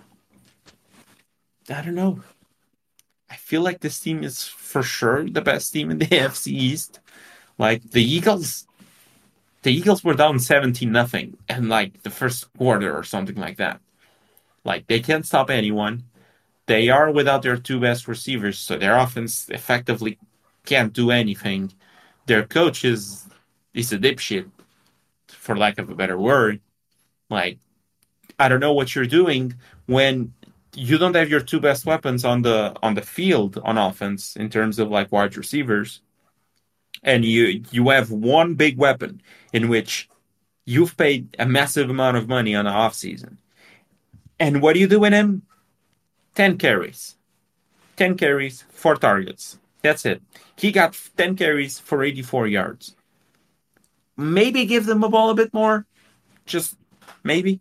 I don't know. I feel like this team is for sure the best team in the AFC East. Like the Eagles were down 17-0 in like the first quarter or something like that. Like they can't stop anyone. They are without their two best receivers, so their offense effectively can't do anything. Their coach is a dipshit, for lack of a better word. Like, I don't know what you're doing when you don't have your two best weapons on the field on offense in terms of like wide receivers, and you have one big weapon in which you've paid a massive amount of money on the offseason. And what do you do with him? 10 carries. 10 carries, 4 targets. That's it. He got 10 carries for 84 yards. Maybe give them the ball a bit more. Just maybe.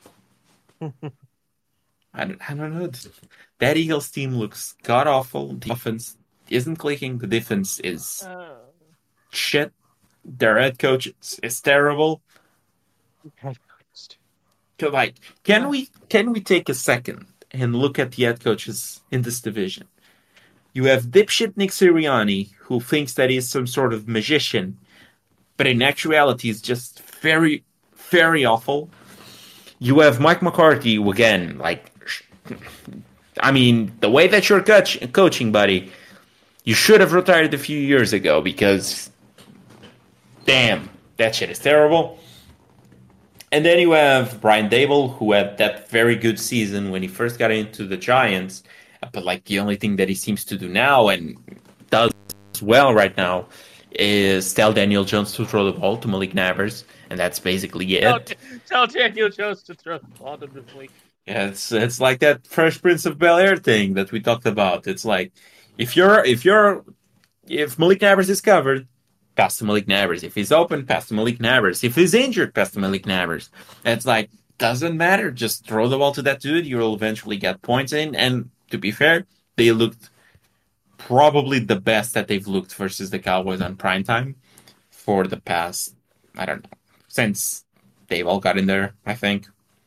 I don't know. That Eagles team looks god awful. The offense isn't clicking. The defense is shit. Their head coach is terrible. Like, can we take a second and look at the head coaches in this division? You have dipshit Nick Sirianni, who thinks that he's some sort of magician, but in actuality is just very, very awful. You have Mike McCarthy, who again, like, I mean, the way that you're coaching, buddy, you should have retired a few years ago because, damn, that shit is terrible. And then you have Brian Dable, who had that very good season when he first got into the Giants. But like the only thing that he seems to do now and does well right now is tell Daniel Jones to throw the ball to Malik Nabers, and that's basically it. Tell Daniel Jones to throw the ball to Malik. Yeah, it's like that Fresh Prince of Bel-Air thing that we talked about. It's like if Malik Nabers is covered, pass to Malik Nabers. If he's open, pass to Malik Nabers. If he's injured, pass to Malik Nabers. It's like, doesn't matter. Just throw the ball to that dude. You'll eventually get points in. And to be fair, they looked probably the best that they've looked versus the Cowboys on primetime for the past, I don't know, since they've all got in there, I think.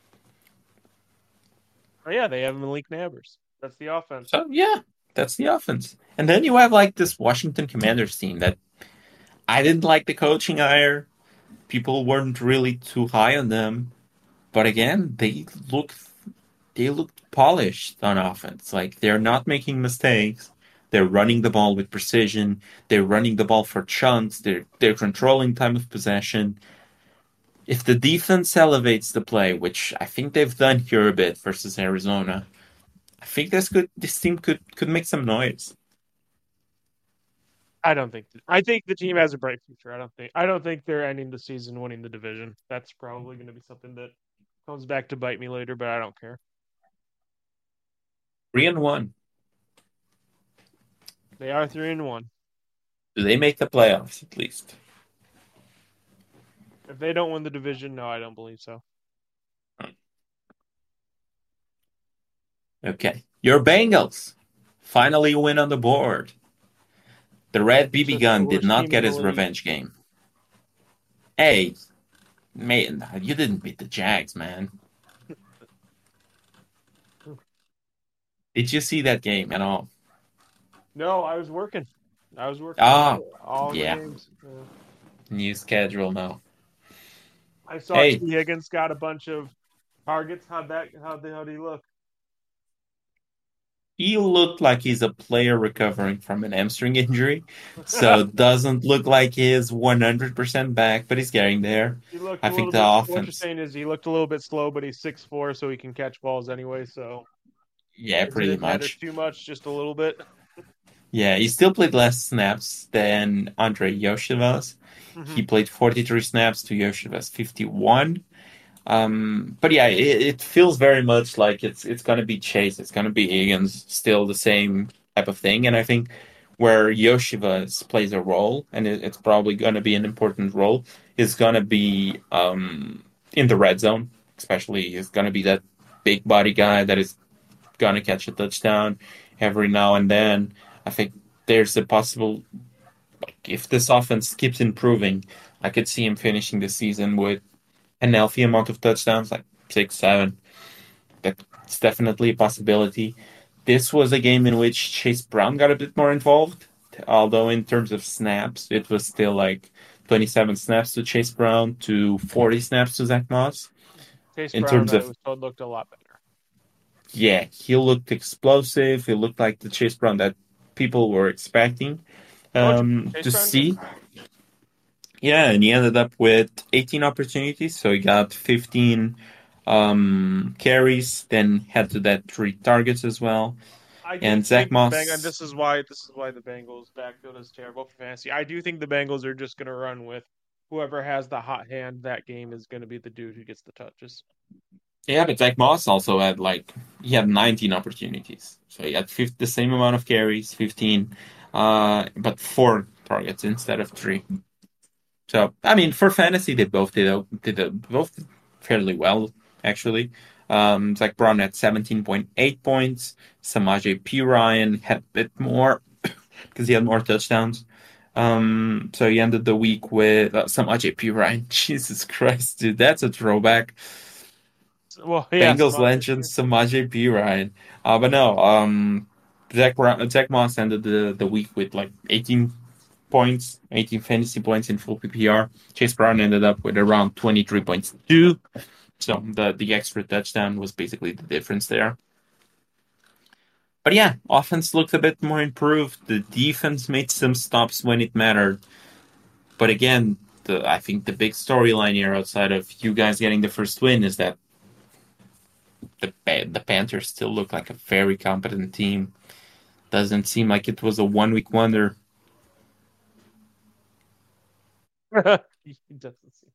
Oh, yeah, they have Malik Nabers. That's the offense. So, yeah, that's the offense. And then you have, like, this Washington Commanders team that I didn't like the coaching hire. People weren't really too high on them. But again, they looked polished on offense. Like, they're not making mistakes. They're running the ball with precision. They're running the ball for chunks. They're controlling time of possession. If the defense elevates the play, which I think they've done here a bit versus Arizona, I think this team could make some noise. I think the team has a bright future. I don't think they're ending the season winning the division. That's probably going to be something that comes back to bite me later, but I don't care. 3-1. They are 3-1. Do they make the playoffs at least? If they don't win the division, no, I don't believe so. Okay. Your Bengals finally win on the board. The Red BB gun did not get his revenge game. Hey, man, you didn't beat the Jags, man. Did you see that game at all? No, I was working. All yeah. Games. New schedule now. I saw T. Higgins got a bunch of targets. How'd he look? He looked like he's a player recovering from an hamstring injury, so it doesn't look like he's 100% back, but he's getting there. I think the offense. What you're saying is he looked a little bit slow, but he's 6'4", so he can catch balls anyway. So yeah, pretty much. Too much, just a little bit. Yeah, he still played less snaps than Andre Yoshiva's. Mm-hmm. He played 43 snaps to Yoshiva's 51. But yeah, it feels very much like it's going to be Chase, it's going to be Higgins, still the same type of thing. And I think where Yoshiva plays a role, and it's probably going to be an important role, is going to be in the red zone. Especially, he's going to be that big body guy that is going to catch a touchdown every now and then. I think there's a possible, if this offense keeps improving, I could see him finishing the season with an healthy amount of touchdowns, like 6, 7. That's definitely a possibility. This was a game in which Chase Brown got a bit more involved, although in terms of snaps, it was still like 27 snaps to Chase Brown to 40 snaps to Zach Moss. Chase Brown looked a lot better. Yeah, he looked explosive. He looked like the Chase Brown that people were expecting. Chase to Brown? see. Yeah, and he ended up with 18 opportunities, so he got 15 carries, then had to that 3 targets as well. I do And Zach think the Bengals, and Moss, this is why the Bengals backfield is terrible for fantasy. I do think the Bengals are just going to run with whoever has the hot hand that game is going to be the dude who gets the touches. yeah, but Zach Moss also had he had 19 opportunities, so he had the same amount of carries, 15, but 4 targets instead of 3. So I mean, for fantasy, they both both fairly well actually. Zach Brown had 17.8 points. Samaje Perine had a bit more because he had more touchdowns. So he ended the week with Samaje Perine. Jesus Christ, dude, that's a throwback. Well, yeah, Bengals legend Samaje Perine. But no, Zach Moss ended the week with 18 points, 18 fantasy points in full PPR. Chase Brown ended up with around 23.2. So the extra touchdown was basically the difference there. But yeah, offense looked a bit more improved. The defense made some stops when it mattered. But again, I think the big storyline here, outside of you guys getting the first win, is that the Panthers still look like a very competent team. Doesn't seem like it was a 1 week wonder. He doesn't see.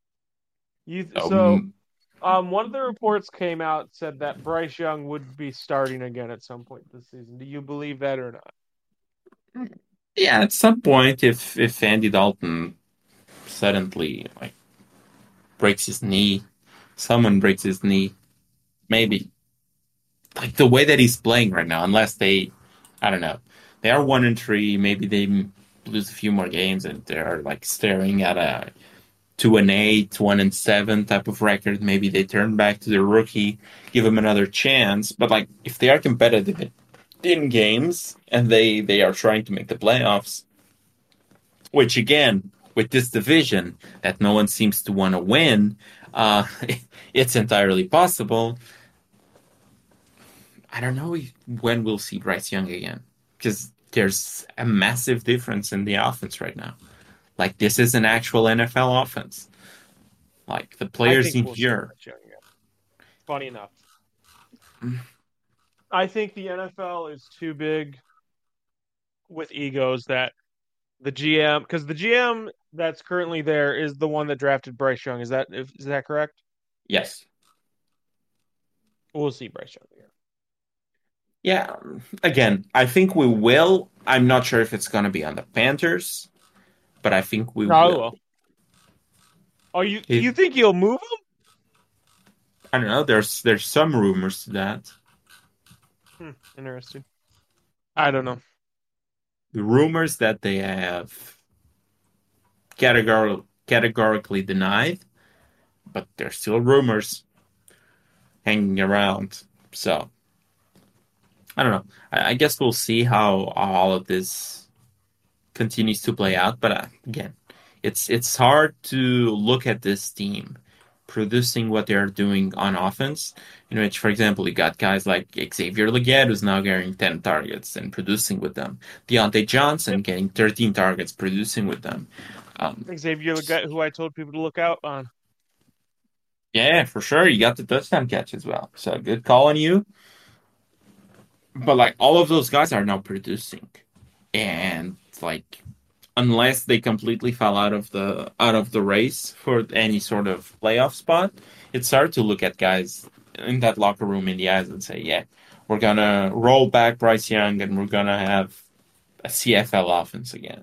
One of the reports came out said that Bryce Young would be starting again at some point this season. Do you believe that or not? Yeah, at some point, if Andy Dalton suddenly breaks his knee, someone breaks his knee, maybe. Like the way that he's playing right now, unless I don't know, they are 1-3. Maybe they lose a few more games and they're staring at a 2-8, 1-7 type of record. Maybe they turn back to the rookie, give him another chance. But if they are competitive in games and they are trying to make the playoffs, which again, with this division that no one seems to want to win, it's entirely possible. I don't know when we'll see Bryce Young again, because there's a massive difference in the offense right now. This is an actual NFL offense. The players in here. Funny enough. I think the NFL is too big with egos that the GM, because the GM that's currently there is the one that drafted Bryce Young. Is that correct? Yes. We'll see Bryce Young again. Yeah. Again, I think we will. I'm not sure if it's going to be on the Panthers, but I think we will. Oh, you think he'll move him? I don't know. There's some rumors to that. Interesting. I don't know. The rumors that they have categorically denied, but there's still rumors hanging around. So I don't know. I guess we'll see how all of this continues to play out. But again, it's hard to look at this team producing what they're doing on offense, in which, for example, you got guys like Xavier Legette, who's now getting 10 targets and producing with them. Deontay Johnson getting 13 targets, producing with them. Xavier Legette, who I told people to look out on. Yeah, for sure. You got the touchdown catch as well. So good call on you. But all of those guys are now producing. And unless they completely fell out of the race for any sort of playoff spot, it's hard to look at guys in that locker room in the eyes and say, yeah, we're gonna roll back Bryce Young and we're gonna have a CFL offense again.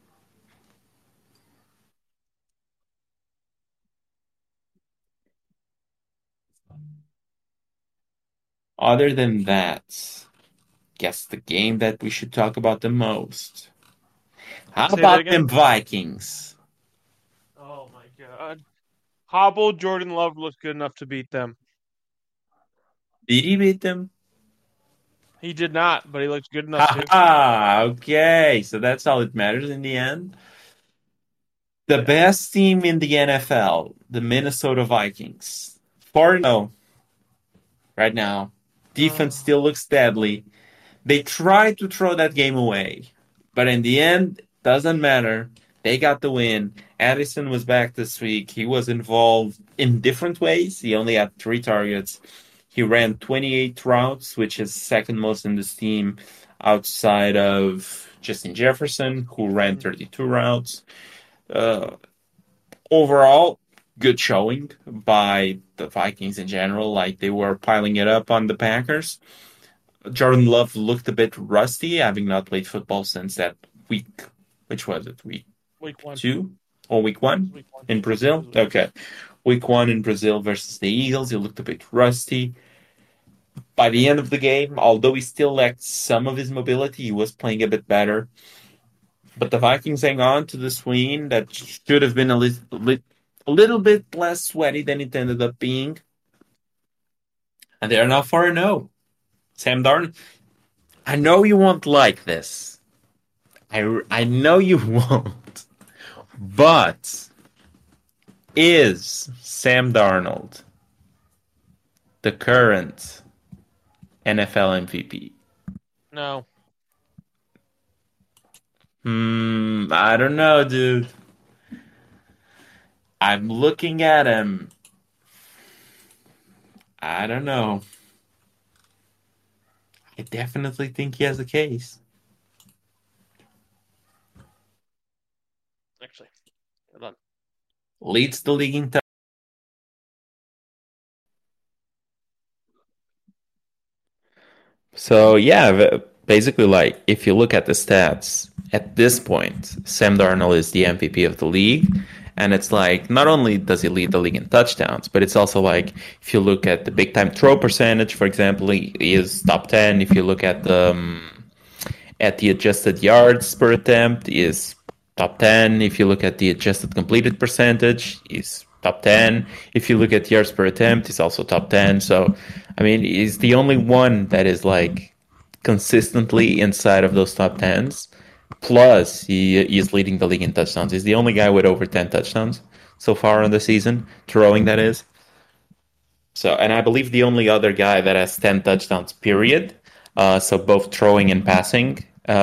Other than that, guess the game that we should talk about the most. How about them Vikings? Oh my God. Hobble Jordan Love looked good enough to beat them. Did he beat them? He did not, but he looked good enough to. Okay, so that's all that matters in the end. The best team in the NFL, the Minnesota Vikings. 4-0 right now. Defense still looks deadly. They tried to throw that game away, but in the end, Doesn't matter. They got the win. Addison was back this week. He was involved in different ways. He only had 3 targets. He ran 28 routes, which is second most in this team outside of Justin Jefferson, who ran 32 routes. Overall, good showing by the Vikings in general. Like, they were piling it up on the Packers. Jordan Love looked a bit rusty, having not played football since that week. Which was it? Week Week 1. 2 or week 1 Week 1. in Brazil? Okay. Week 1 in Brazil versus the Eagles. He looked a bit rusty. By the end of the game, although he still lacked some of his mobility, he was playing a bit better. But the Vikings hang on to this win that should have been a little bit less sweaty than it ended up being. And they are now 4-0. Sam Darnold, I know you won't like this. I know you won't. But is Sam Darnold the current NFL MVP? No. I don't know, dude. I'm looking at him. I don't know. I definitely think he has a case. Actually, hold on. Leads the league in So yeah, basically, like, if you look at the stats at this point, Sam Darnold is the MVP of the league, and it's like not only does he lead the league in touchdowns, but it's also like if you look at the big time throw percentage, for example, he is top 10. If you look at the adjusted yards per attempt, he is top 10. If you look at the adjusted completed percentage, he's top 10. If you look at yards per attempt, he's also top 10. So, I mean, he's the only one that is like consistently inside of those top 10s. Plus, he is leading the league in touchdowns. He's the only guy with over 10 touchdowns so far on the season, throwing, that is. So, and I believe the only other guy that has 10 touchdowns, period. So both throwing and passing.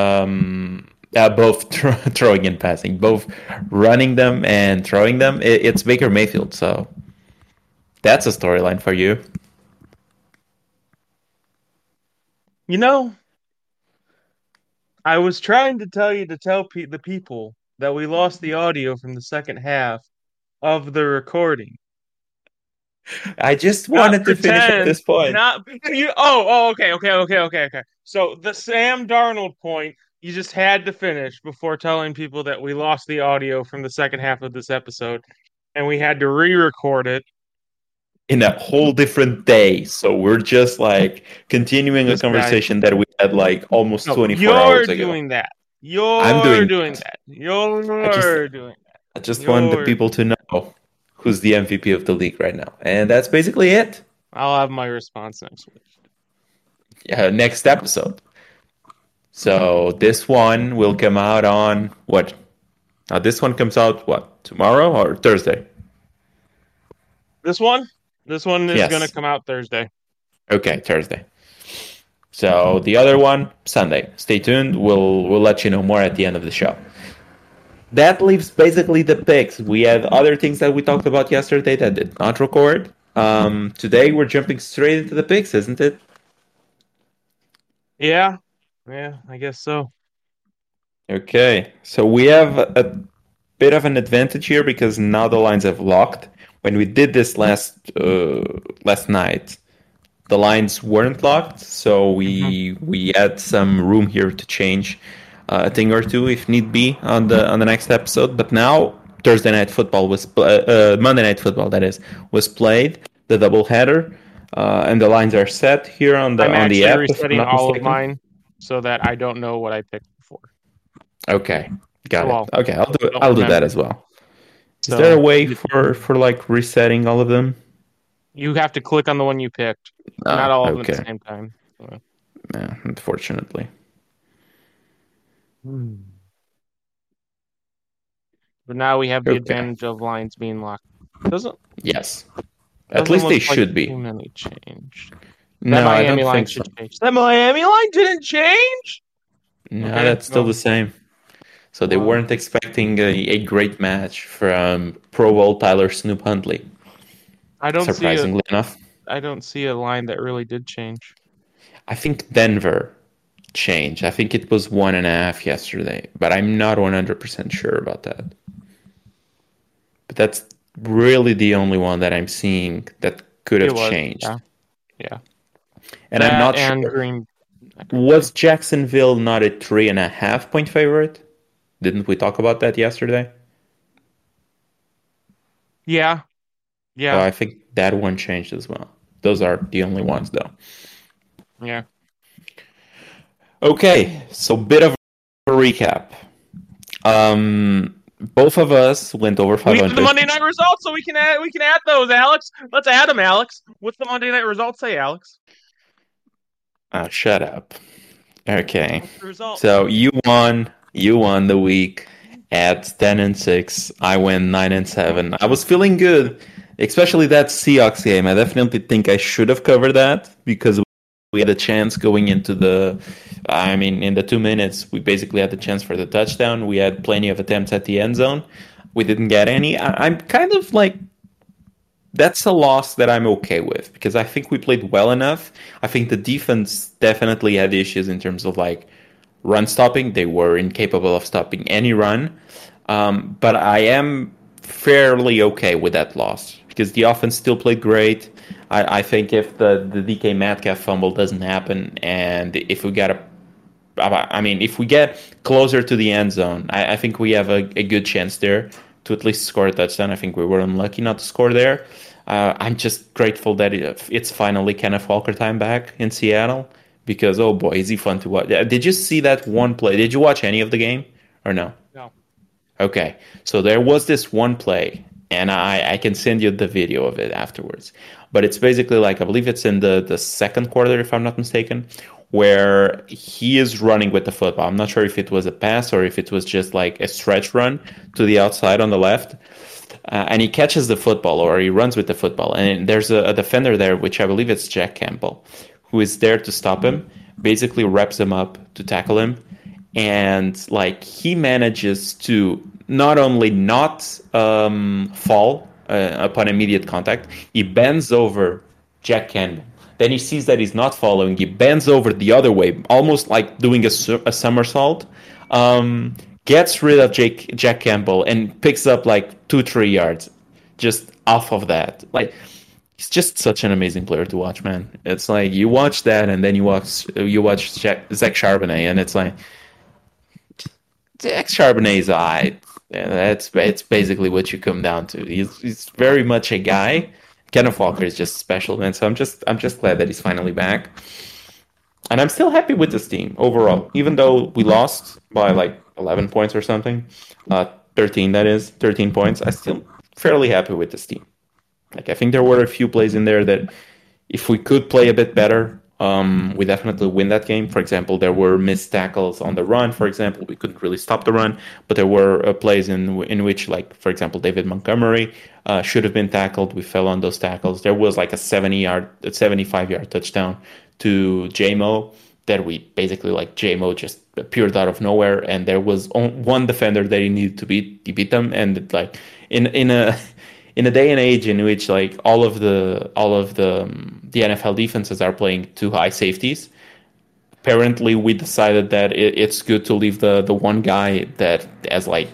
Both throwing and passing, both running them and throwing them. It's Baker Mayfield, so that's a storyline for you. You know, I was trying to tell you to tell the people that we lost the audio from the second half of the recording. I just wanted to finish at this point. Okay. So the Sam Darnold point, you just had to finish before telling people that we lost the audio from the second half of this episode, and we had to re-record it in a whole different day. So we're just like continuing a conversation that we had like almost 24 hours ago. You're doing that. You're doing that. I just want the people to know who's the MVP of the league right now. And that's basically it. I'll have my response next week. Yeah, next episode. So this one will come out on what? Now this one comes out what? Tomorrow or Thursday? This one is going to come out Thursday. Okay, Thursday. So the other one, Sunday. Stay tuned. We'll let you know more at the end of the show. That leaves basically the picks. We had other things that we talked about yesterday that did not record. Today we're jumping straight into the picks, isn't it? Yeah, I guess so. Okay, so we have a bit of an advantage here because now the lines have locked. When we did this last night, the lines weren't locked, so we had some room here to change a thing or two if need be on the next episode. But now Monday Night Football that is was played, the doubleheader, and the lines are set here on the app. I'm actually resetting all of mine so that I don't know what I picked before. Okay, got it. Okay, I'll do that as well. Is there a way for like resetting all of them? You have to click on the one you picked. Not all of them at the same time. So. Yeah, unfortunately. But now we have the advantage of lines being locked. Yes. At least they should be. Changed. No, I don't think so. That Miami line didn't change? No, that's still the same. So they Wow. weren't expecting a great match from Pro Bowl Tyler Snoop Huntley. I don't Surprisingly enough, see a line that really did change. I think Denver changed. I think it was 1.5 yesterday, but I'm not 100% sure about that. But that's really the only one that I'm seeing that could have changed. Yeah. And I'm not and sure. Green. Was Jacksonville not a 3.5 point favorite? Didn't we talk about that yesterday? Yeah. So I think that one changed as well. Those are the only ones, though. Yeah. Okay, so bit of a recap. Both of us went over We 500. have the Monday night results, so we can add those, Alex. Let's add them, Alex. What's the Monday night results say, Alex? Oh, shut up. Okay. What's the result? So you won the week at 10-6. I went 9-7. I was feeling good, especially that Seahawks game. I definitely think I should have covered that because we had a chance going into in the 2 minutes, we basically had the chance for the touchdown. We had plenty of attempts at the end zone. We didn't get any. I'm kind of like, that's a loss that I'm okay with because I think we played well enough. I think the defense definitely had issues in terms of like run stopping. They were incapable of stopping any run. But I am fairly okay with that loss because the offense still played great. I think if the DK Metcalf fumble doesn't happen and if we get closer to the end zone, I think we have a good chance there to at least score a touchdown. I think we were unlucky not to score there. I'm just grateful that it's finally Kenneth Walker time back in Seattle because, oh boy, is he fun to watch. Did you see that one play? Did you watch any of the game or no? No. Okay, so there was this one play, and I can send you the video of it afterwards. But it's basically like, I believe it's in the second quarter, if I'm not mistaken, where he is running with the football. I'm not sure if it was a pass or if it was just like a stretch run to the outside on the left. And he catches the football or he runs with the football. And there's a defender there, which I believe it's Jack Campbell, who is there to stop him, basically wraps him up to tackle him. And like he manages to not only not fall upon immediate contact, he bends over Jack Campbell. Then he sees that he's not following. He bends over the other way, almost like doing a somersault. Gets rid of Jack Campbell and picks up like 2-3 yards just off of that. Like he's just such an amazing player to watch, man. It's like you watch that and then you watch Zach Charbonnet, and it's like Zach Charbonnet is alright. Yeah, it's basically what you come down to. He's very much a guy. Kenneth Walker is just special, man. So I'm just glad that he's finally back. And I'm still happy with this team overall, even though we lost by like 11 points or something. 13, that is. 13 points. I'm still fairly happy with this team. Like, I think there were a few plays in there that if we could play a bit better, we definitely win that game. For example, there were missed tackles on the run, for example. We couldn't really stop the run, but there were plays in which, like, for example, David Montgomery should have been tackled. We fell on those tackles. There was like a 75-yard touchdown to J-Mo that we basically, like, J-Mo just appeared out of nowhere, and there was one defender that he needed to beat. He beat them, and like in a day and age in which like all of the NFL defenses are playing two high safeties, apparently we decided that it's good to leave the one guy that has like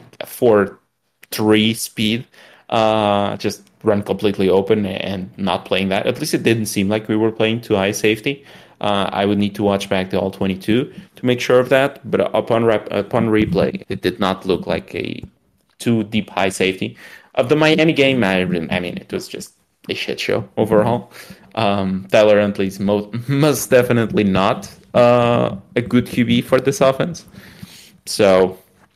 4.3 speed just run completely open and not playing that. At least it didn't seem like we were playing too high safety. I would need to watch back the all 22 to make sure of that, but upon replay, it did not look like a too deep high safety. Of the Miami game, I mean, it was just a shit show overall. Tyler Huntley's most definitely not a good QB for this offense. So,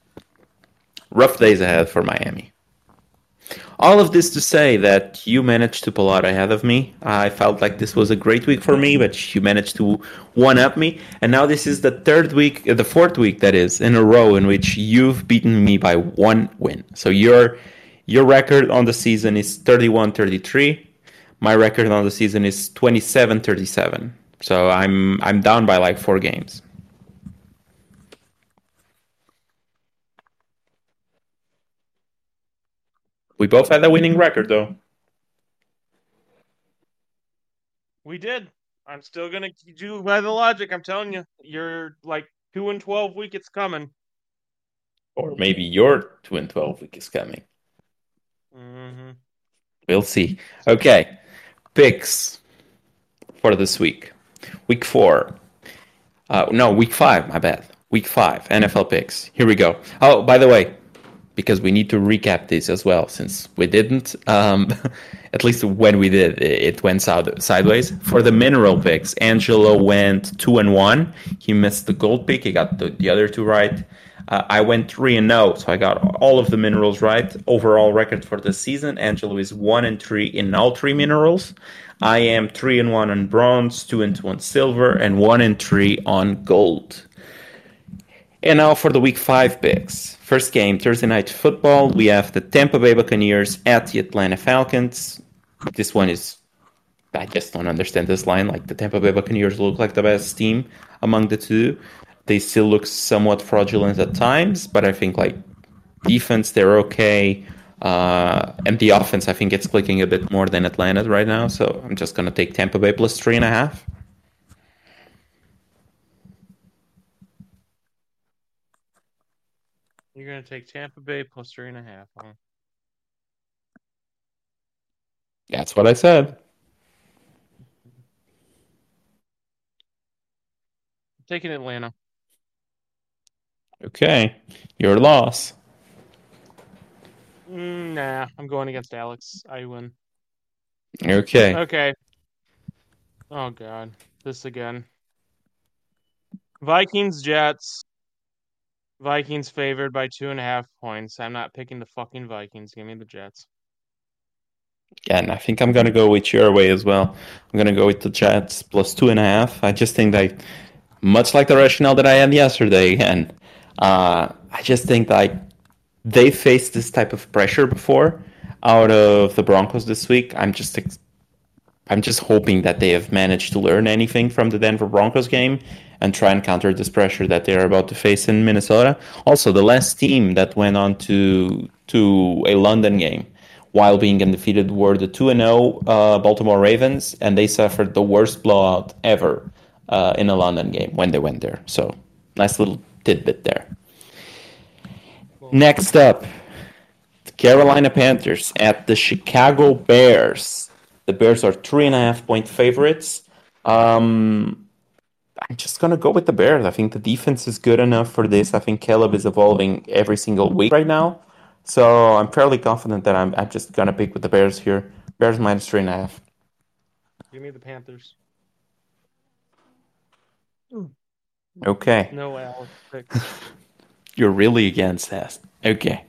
rough days ahead for Miami. All of this to say that you managed to pull out ahead of me. I felt like this was a great week for me, but you managed to one-up me. And now this is the fourth week, that is, in a row in which you've beaten me by one win. So your record on the season is 31-33. My record on the season is 27-37. So I'm down by like 4 games. We both had a winning record, though. We did. I'm still gonna do by the logic. I'm telling you, you're like 2-12 week. It's coming. Or maybe your 2-12 week is coming. Mm-hmm. We'll see. Okay, picks for this week. Week 4. No, week 5, my bad. Week 5, NFL picks. Here we go. Oh, by the way, because we need to recap this as well, since we didn't. At least when we did, it went sideways. For the mineral picks, Angelo went 2-1. He missed the gold pick. He got the other two right. I went 3-0, so I got all of the minerals right. Overall record for the season, Angelo is 1-3 in all 3 minerals. I am 3-1 on bronze, 2-2 on silver, and 1-3 on gold. And now for the week 5 picks. First game, Thursday Night Football. We have the Tampa Bay Buccaneers at the Atlanta Falcons. This one is... I just don't understand this line. Like, the Tampa Bay Buccaneers look like the best team among the two. They still look somewhat fraudulent at times, but I think, like, defense, they're okay. And the offense, I think it's clicking a bit more than Atlanta right now. So I'm just going to take Tampa Bay plus 3.5. You're gonna take Tampa Bay plus 3.5. Huh? That's what I said. I'm taking Atlanta. Okay, your loss. Nah, I'm going against Alex. I win. Okay. Okay. Oh God, this again. Vikings, Jets. Vikings favored by 2.5 points. I'm not picking the fucking Vikings. Give me the Jets. And I think I'm going to go with your way as well. I'm going to go with the Jets plus 2.5. I just think that, much like the rationale that I had yesterday, and I just think like they faced this type of pressure before out of the Broncos this week. I'm just hoping that they have managed to learn anything from the Denver Broncos game and try and counter this pressure that they're about to face in Minnesota. Also, the last team that went on to a London game while being undefeated were the 2-0 Baltimore Ravens, and they suffered the worst blowout ever in a London game when they went there. So, nice little tidbit there. Next up, the Carolina Panthers at the Chicago Bears. The Bears are 3.5-point favorites. I'm just going to go with the Bears. I think the defense is good enough for this. I think Caleb is evolving every single week right now. So I'm fairly confident that I'm just going to pick with the Bears here. Bears minus 3.5. Give me the Panthers. Okay. No Alex picks. You're really against that. Okay.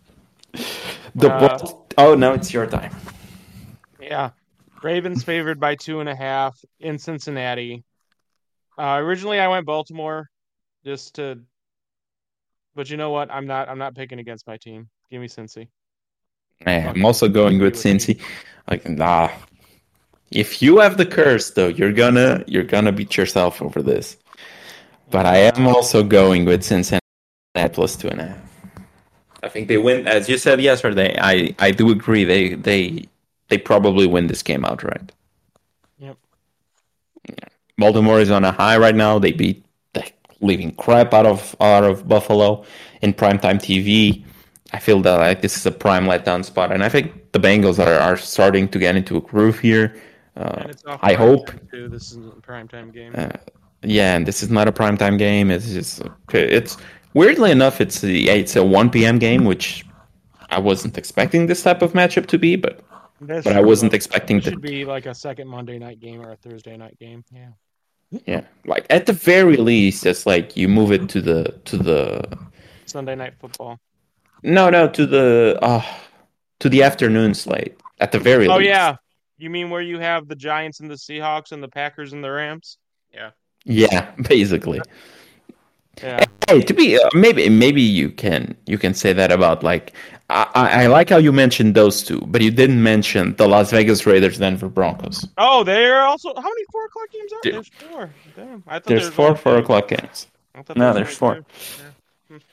Oh, no, it's your time. Yeah. Ravens favored by 2.5 in Cincinnati. Originally I went Baltimore but you know what? I'm not picking against my team. Give me Cincy. I'm also going with Cincy. Like, nah. If you have the curse though, you're gonna beat yourself over this. But I am also going with Cincinnati plus 2.5. I think they win, as you said yesterday. I do agree. They probably win this game outright. Yep. Yeah. Baltimore is on a high right now. They beat the living crap out of Buffalo in primetime TV. I feel that like this is a prime letdown spot, and I think the Bengals are starting to get into a groove here. I hope. Too. This isn't a primetime game. Yeah, and this is not a primetime game. It's weirdly enough, it's a 1 p.m. game, which I wasn't expecting this type of matchup to be, but I wasn't expecting it should be like a second Monday night game or a Thursday night game. Yeah. Yeah, like at the very least, it's like you move it to the Sunday Night Football. No, to the afternoon slate at the very least. Oh yeah, you mean where you have the Giants and the Seahawks and the Packers and the Rams? Yeah. Yeah, basically. Yeah. Hey, to be maybe you can say that about like I like how you mentioned those two, but you didn't mention the Las Vegas Raiders Denver Broncos. Oh, they're also how many 4 o'clock games are there? There's 4. Damn, I thought there's 4 4 o'clock games. No, there's 4. Yeah.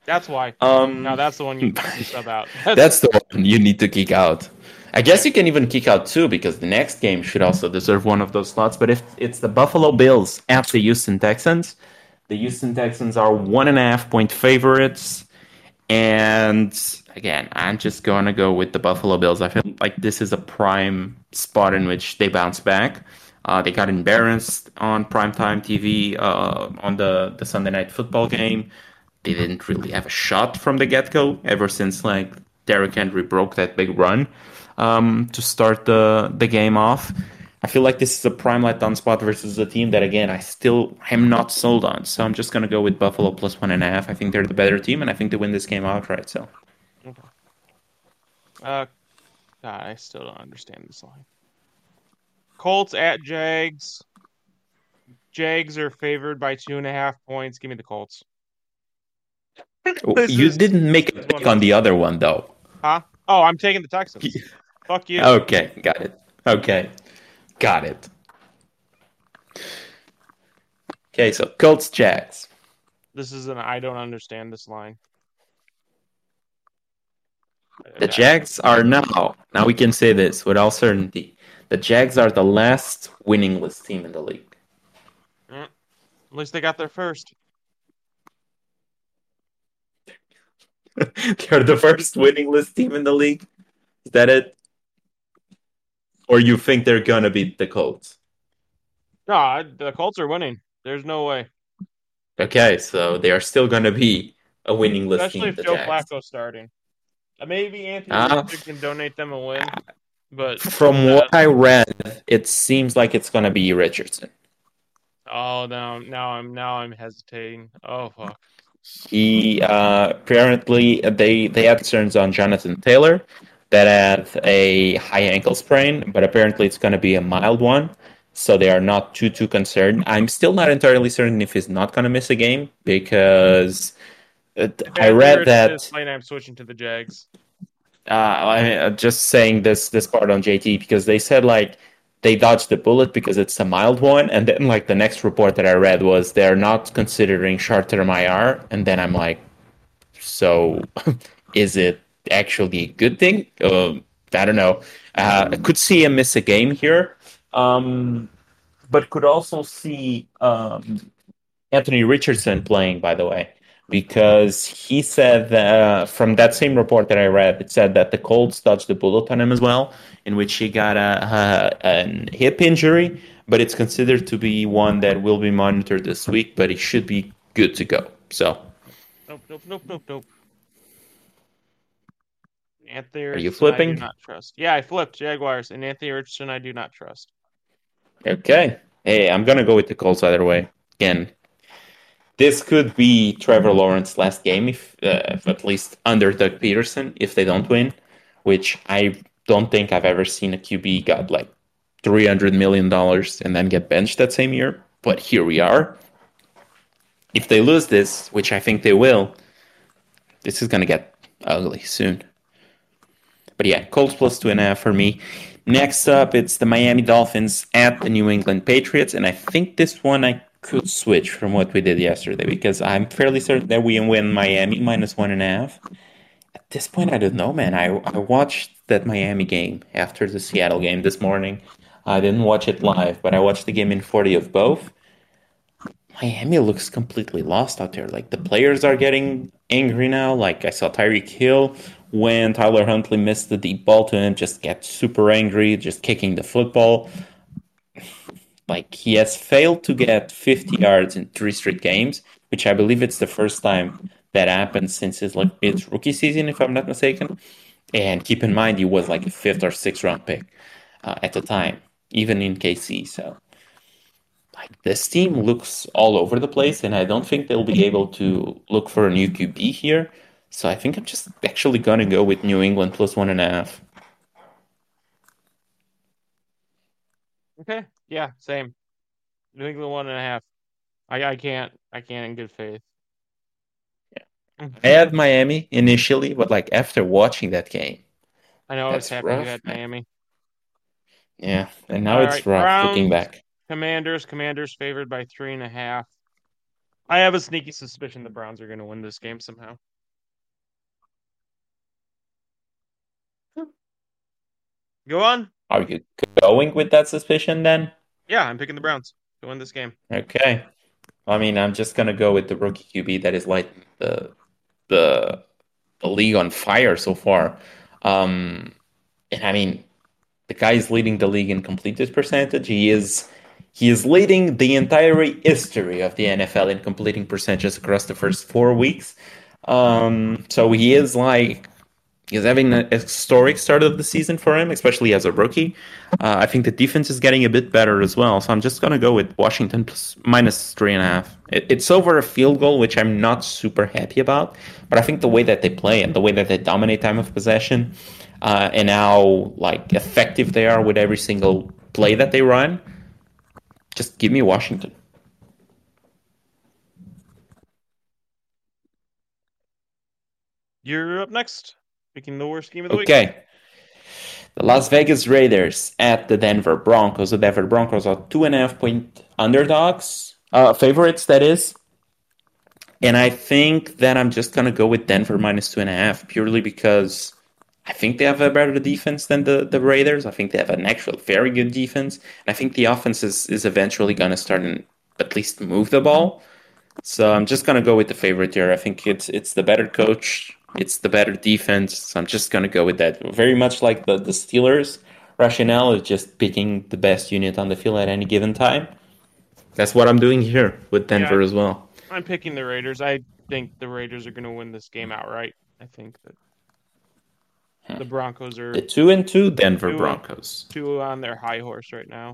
That's why. Um, No, that's the one you sub out. that's the one you need to kick out. I guess you can even kick out two because the next game should also deserve one of those slots. But if it's the Buffalo Bills at the Houston Texans, the Houston Texans are 1.5 point favorites. And again, I'm just going to go with the Buffalo Bills. I feel like this is a prime spot in which they bounce back. They got embarrassed on primetime TV on the Sunday Night Football game. They didn't really have a shot from the get-go ever since like Derrick Henry broke that big run to start the game off. I feel like this is a prime letdown spot versus a team that, again, I still am not sold on. So I'm just going to go with Buffalo plus 1.5. I think they're the better team, and I think they win this game outright. So Okay. God, I still don't understand this line. Colts at Jags. Jags are favored by 2.5 points. Give me the Colts. you didn't make a pick on the other one, though. Huh? Oh, I'm taking the Texans. Fuck you. Okay, got it. Okay, got it. Okay, so Colts, Jags. I don't understand this line. The Jags are now we can say this with all certainty. The Jags are the last winningless team in the league. At least they got there first. They're the first winningless team in the league. Is that it? Or you think they're gonna beat the Colts? No, the Colts are winning. There's no way. Okay, so they are still gonna be a winningless Especially team, if the Joe Jags. Flacco's starting. Maybe Anthony Ah. Richardson can donate them a win. But From what I read, it seems like it's gonna be Richardson. oh, now I'm hesitating. Oh fuck. He apparently they had concerns on Jonathan Taylor that had a high ankle sprain, but apparently it's going to be a mild one, so they are not too concerned. I'm still not entirely certain if he's not going to miss a game because If I Anthony read Richardson is that. playing, I'm switching to the Jags. I'm just saying this part on JT because they said like they dodged the bullet because it's a mild one, and then like the next report that I read was they're not considering short-term IR, and then I'm like, so is it actually a good thing? I don't know. I could see him miss a game here, but could also see Anthony Richardson playing, by the way, because he said that, from that same report that I read, it said that the Colts dodged the bullet on him as well, in which he got a hip injury, but it's considered to be one that will be monitored this week, but he should be good to go. So, Nope. Anthony are Richardson, you flipping? I do not trust. Yeah, I flipped Jaguars, and Anthony Richardson, I do not trust. Okay. Hey, I'm gonna go with the Colts either way. Again, this could be Trevor Lawrence's last game, if at least under Doug Peterson, if they don't win, which I don't think I've ever seen a QB got like $300 million and then get benched that same year. But here we are. If they lose this, which I think they will, this is gonna get ugly soon. But yeah, Colts plus 2.5 for me. Next up, it's the Miami Dolphins at the New England Patriots, and I think this one I could switch from what we did yesterday because I'm fairly certain that we win Miami minus 1.5. At this point, I don't know, man. I watched that Miami game after the Seattle game this morning. I didn't watch it live, but I watched the game in 40 of both. Miami looks completely lost out there. Like the players are getting angry now. Like I saw Tyreek Hill when Tyler Huntley missed the deep ball to him, just get super angry, just kicking the football. Like he has failed to get 50 yards in 3 straight games, which I believe it's the first time that happened since his rookie season, if I'm not mistaken. And keep in mind, he was like a 5th or 6th round pick at the time, even in KC. So like this team looks all over the place, and I don't think they'll be able to look for a new QB here. So I think I'm just actually gonna go with New England plus 1.5. Okay, yeah, same. New England 1.5. I can't in good faith. I had Miami initially, but like after watching that game, I know I was that's happy you rough, had man. Miami. Yeah, and now All it's right, rough looking Browns, back. Commanders favored by 3.5. I have a sneaky suspicion the Browns are going to win this game somehow. Go on. Are you going with that suspicion then? Yeah, I'm picking the Browns to win this game. Okay. I mean, I'm just gonna go with the rookie QB that is like the the league on fire so far. Um, and I mean, the guy is leading the league in completed percentage. He is leading the entire history of the NFL in completing percentages across the first 4 weeks. So he's having a historic start of the season for him, especially as a rookie. I think the defense is getting a bit better as well. So I'm just gonna go with Washington minus 3.5. It's over a field goal, which I'm not super happy about. But I think the way that they play and the way that they dominate time of possession, and how like effective they are with every single play that they run, just give me Washington. You're up next. Picking the worst game of the week. Okay. The Las Vegas Raiders at the Denver Broncos. The Denver Broncos are 2.5 point underdogs, favorites, that is. And I think that I'm just going to go with Denver minus 2.5 purely because I think they have a better defense than the Raiders. I think they have an actual very good defense. And I think the offense is eventually going to start and at least move the ball. So I'm just gonna go with the favorite here. I think it's the better coach, it's the better defense. So I'm just gonna go with that. Very much like the Steelers rationale is just picking the best unit on the field at any given time. That's what I'm doing here with Denver Yeah, as well. I'm picking the Raiders. I think the Raiders are going to win this game outright. I think that the Broncos are The 2-2 Denver two, Broncos. two on their high horse right now.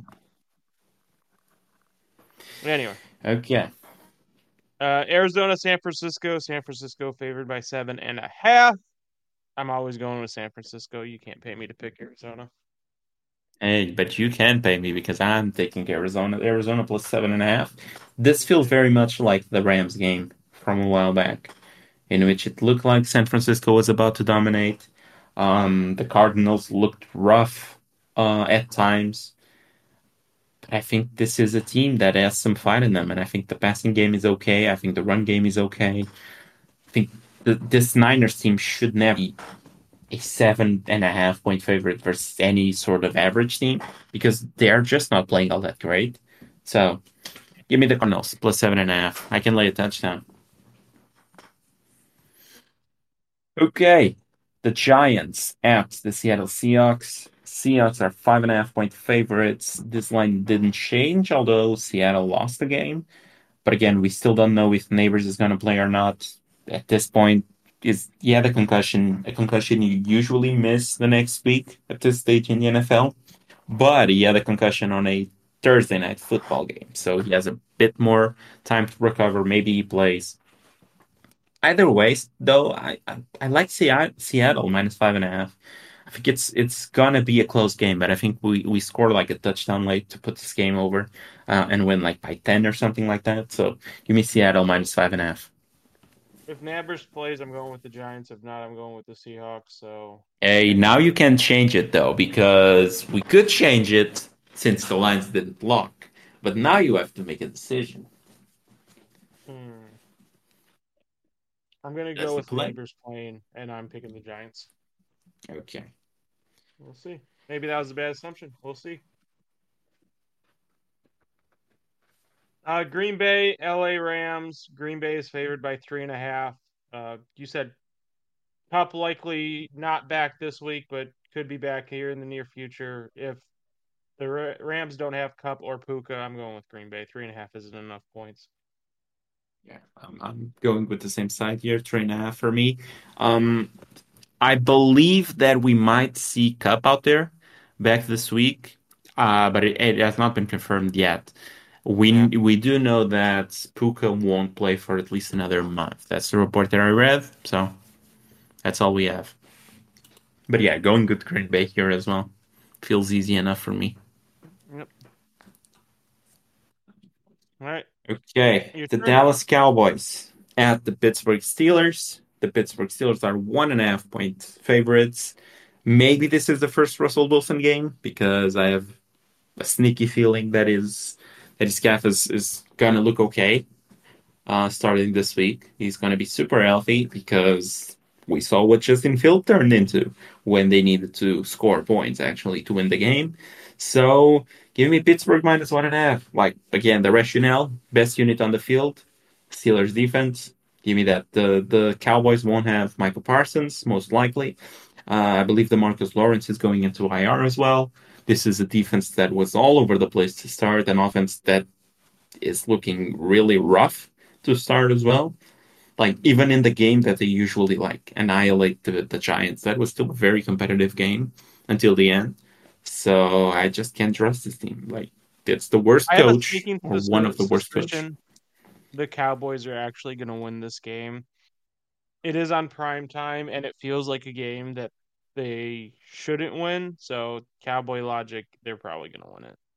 Anyway, Okay. Arizona, San Francisco. San Francisco favored by 7.5. I'm always going with San Francisco. You can't pay me to pick Arizona. Hey, but you can pay me because I'm taking Arizona. Arizona plus 7.5. This feels very much like the Rams game from a while back, in which it looked like San Francisco was about to dominate. The Cardinals looked rough at times. But I think this is a team that has some fight in them, and I think the passing game is okay. I think the run game is okay. I think this Niners team should never be a 7.5 point favorite versus any sort of average team because they're just not playing all that great. So give me the Cardinals plus 7.5. I can lay a touchdown. Okay, the Giants at the Seattle Seahawks. Seahawks are 5.5 point favorites. This line didn't change, although Seattle lost the game. But again, we still don't know if Neighbors is going to play or not. At this point, is he had a concussion. A concussion you usually miss the next week at this stage in the NFL. But he had a concussion on a Thursday night football game, so he has a bit more time to recover. Maybe he plays. Either ways, though, I like Seattle minus 5.5. I think it's gonna be a close game, but I think we score like a touchdown late to put this game over and win like by 10 or something like that. So give me Seattle minus 5.5. If Nabers plays, I'm going with the Giants. If not, I'm going with the Seahawks. So Hey, now you can change it though because we could change it since the lines didn't lock, but now you have to make a decision. hmm. I'm going to That's go the with play. Nabers playing, and I'm picking the Giants. Okay. We'll see. Maybe that was a bad assumption. We'll see. Green Bay, LA Rams. Green Bay is favored by 3.5. You said Kupp likely not back this week, but could be back here in the near future. If the Rams don't have Kupp or Puka, I'm going with Green Bay. 3.5 isn't enough points. Yeah, I'm going with the same side here, 3.5 for me. Um, I believe that we might see Cup out there back this week, but it has not been confirmed yet. We Yeah. we do know that Puka won't play for at least another month. That's the report that I read, so that's all we have. But yeah, going good Green Bay here as well. Feels easy enough for me. Yep. All right. Okay, Your the turn. Dallas Cowboys at the Pittsburgh Steelers. The Pittsburgh Steelers are 1.5 point favorites. Maybe this is the first Russell Wilson game because I have a sneaky feeling that his calf is gonna look okay starting this week. He's gonna be super healthy because we saw what Justin Field turned into when they needed to score points actually to win the game. So give me Pittsburgh minus 1.5. Like again, the rationale, best unit on the field, Steelers defense. Give me that. The Cowboys won't have Michael Parsons, most likely. I believe the Marcus Lawrence is going into IR as well. This is a defense that was all over the place to start, an offense that is looking really rough to start as well. Like even in the game that they usually like annihilate the Giants, that was still a very competitive game until the end. So I just can't trust this team. Like it's the worst I have a coach sneaking or one of the worst coaches. suspicion the Cowboys are actually going to win this game. It is on prime time, and it feels like a game that they shouldn't win. So Cowboy logic, they're probably going to win it.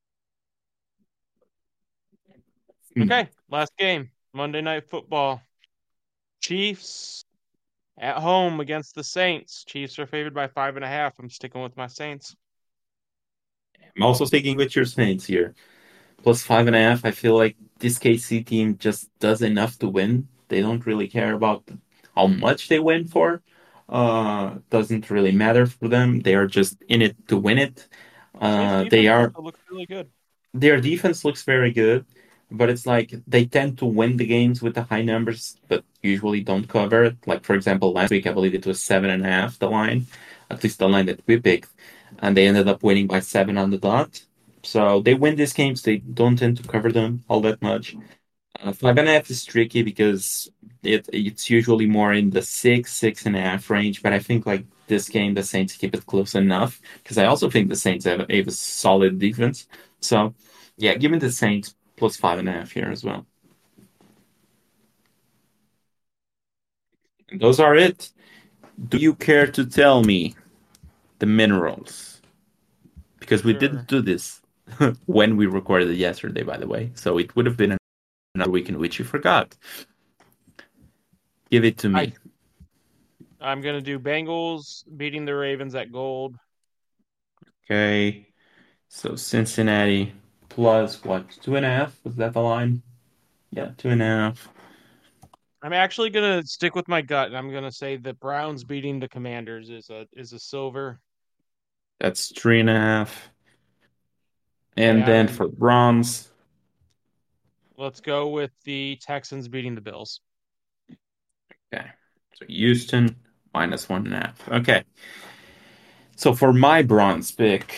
Okay, last game, Monday Night Football. Chiefs at home against the Saints. Chiefs are favored by 5.5. I'm sticking with my Saints. I'm also sticking with your Saints here. Plus 5.5. I feel like this KC team just does enough to win. They don't really care about how much they win for. Doesn't really matter for them. They are just in it to win it. Saints They defense are. also looks really good. Their defense looks very good, but it's like they tend to win the games with the high numbers, but usually don't cover it. Like for example, last week I believe it was 7.5 the line, at least the line that we picked, and they ended up winning by 7 on the dot. So they win these games. They don't tend to cover them all that much. 5.5 is tricky because it's usually more in the 6.5 range. But I think like this game, the Saints keep it close enough because I also think the Saints have a solid defense. So yeah, give me the Saints plus 5.5 here as well. And those are it. Do you care to tell me the minerals? Because we Sure. didn't do this when we recorded it yesterday, by the way. So it would have been another week in which you forgot. Give it to me. I'm going to do Bengals beating the Ravens at gold. Okay. So Cincinnati plus what? 2.5? Was that the line? Yeah, 2.5. I'm actually going to stick with my gut, and I'm going to say the Browns beating the Commanders is a silver. That's 3.5. And then for bronze, let's go with the Texans beating the Bills. okay. So Houston minus 1.5. Okay. So for my bronze pick,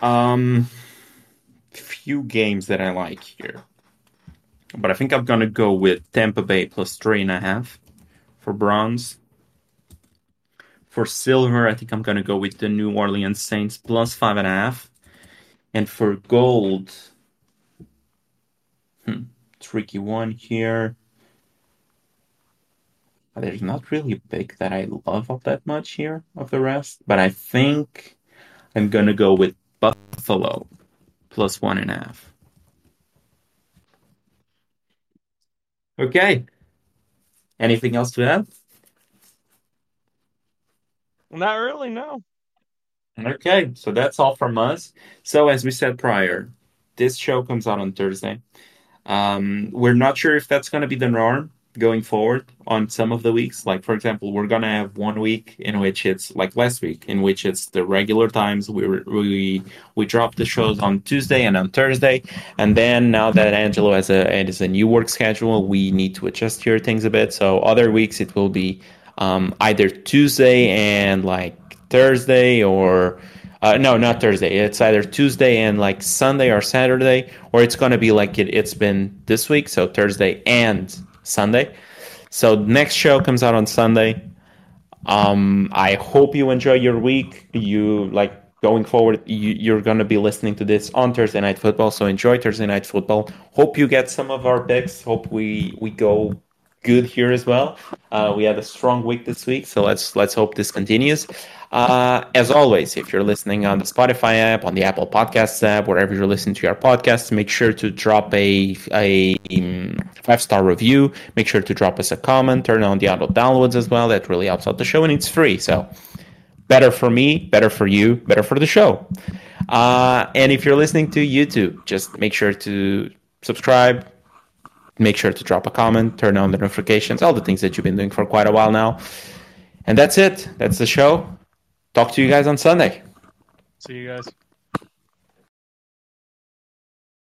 few games that I like here. But I think I'm gonna go with Tampa Bay plus 3.5 for bronze. For silver, I think I'm gonna go with the New Orleans Saints plus 5.5. And for gold, tricky one here. There's not really a pick that I love of that much here of the rest, but I think I'm gonna go with Buffalo plus 1.5. Okay. Anything else to add? Not really, no. Okay, so that's all from us. So as we said prior, this show comes out on Thursday. We're not sure if that's going to be the norm going forward on some of the weeks. Like, for example, we're going to have 1 week in which it's like last week, in which it's the regular times. We drop the shows on Tuesday and on Thursday. And then now that Angelo has a new work schedule, we need to adjust here things a bit. So other weeks it will be either Tuesday and like Thursday or no, not Thursday. It's either Tuesday and like Sunday or Saturday, or it's going to be like it's been this week, so Thursday and Sunday. So next show comes out on Sunday. I hope you enjoy your week. You like going forward, you're going to be listening to this on Thursday Night Football, so enjoy Thursday Night Football. Hope you get some of our picks. Hope we go good here as well. We had a strong week this week, so let's hope this continues. As always, if you're listening on the Spotify app, on the Apple Podcasts app, wherever you're listening to your podcasts, make sure to drop a 5-star review. Make sure to drop us a comment. Turn on the auto downloads as well. That really helps out the show, and it's free. So better for me, better for you, better for the show. And if you're listening to YouTube, just make sure to subscribe. Make sure to drop a comment, turn on the notifications, all the things that you've been doing for quite a while now. And that's it. That's the show. Talk to you guys on Sunday. See you guys.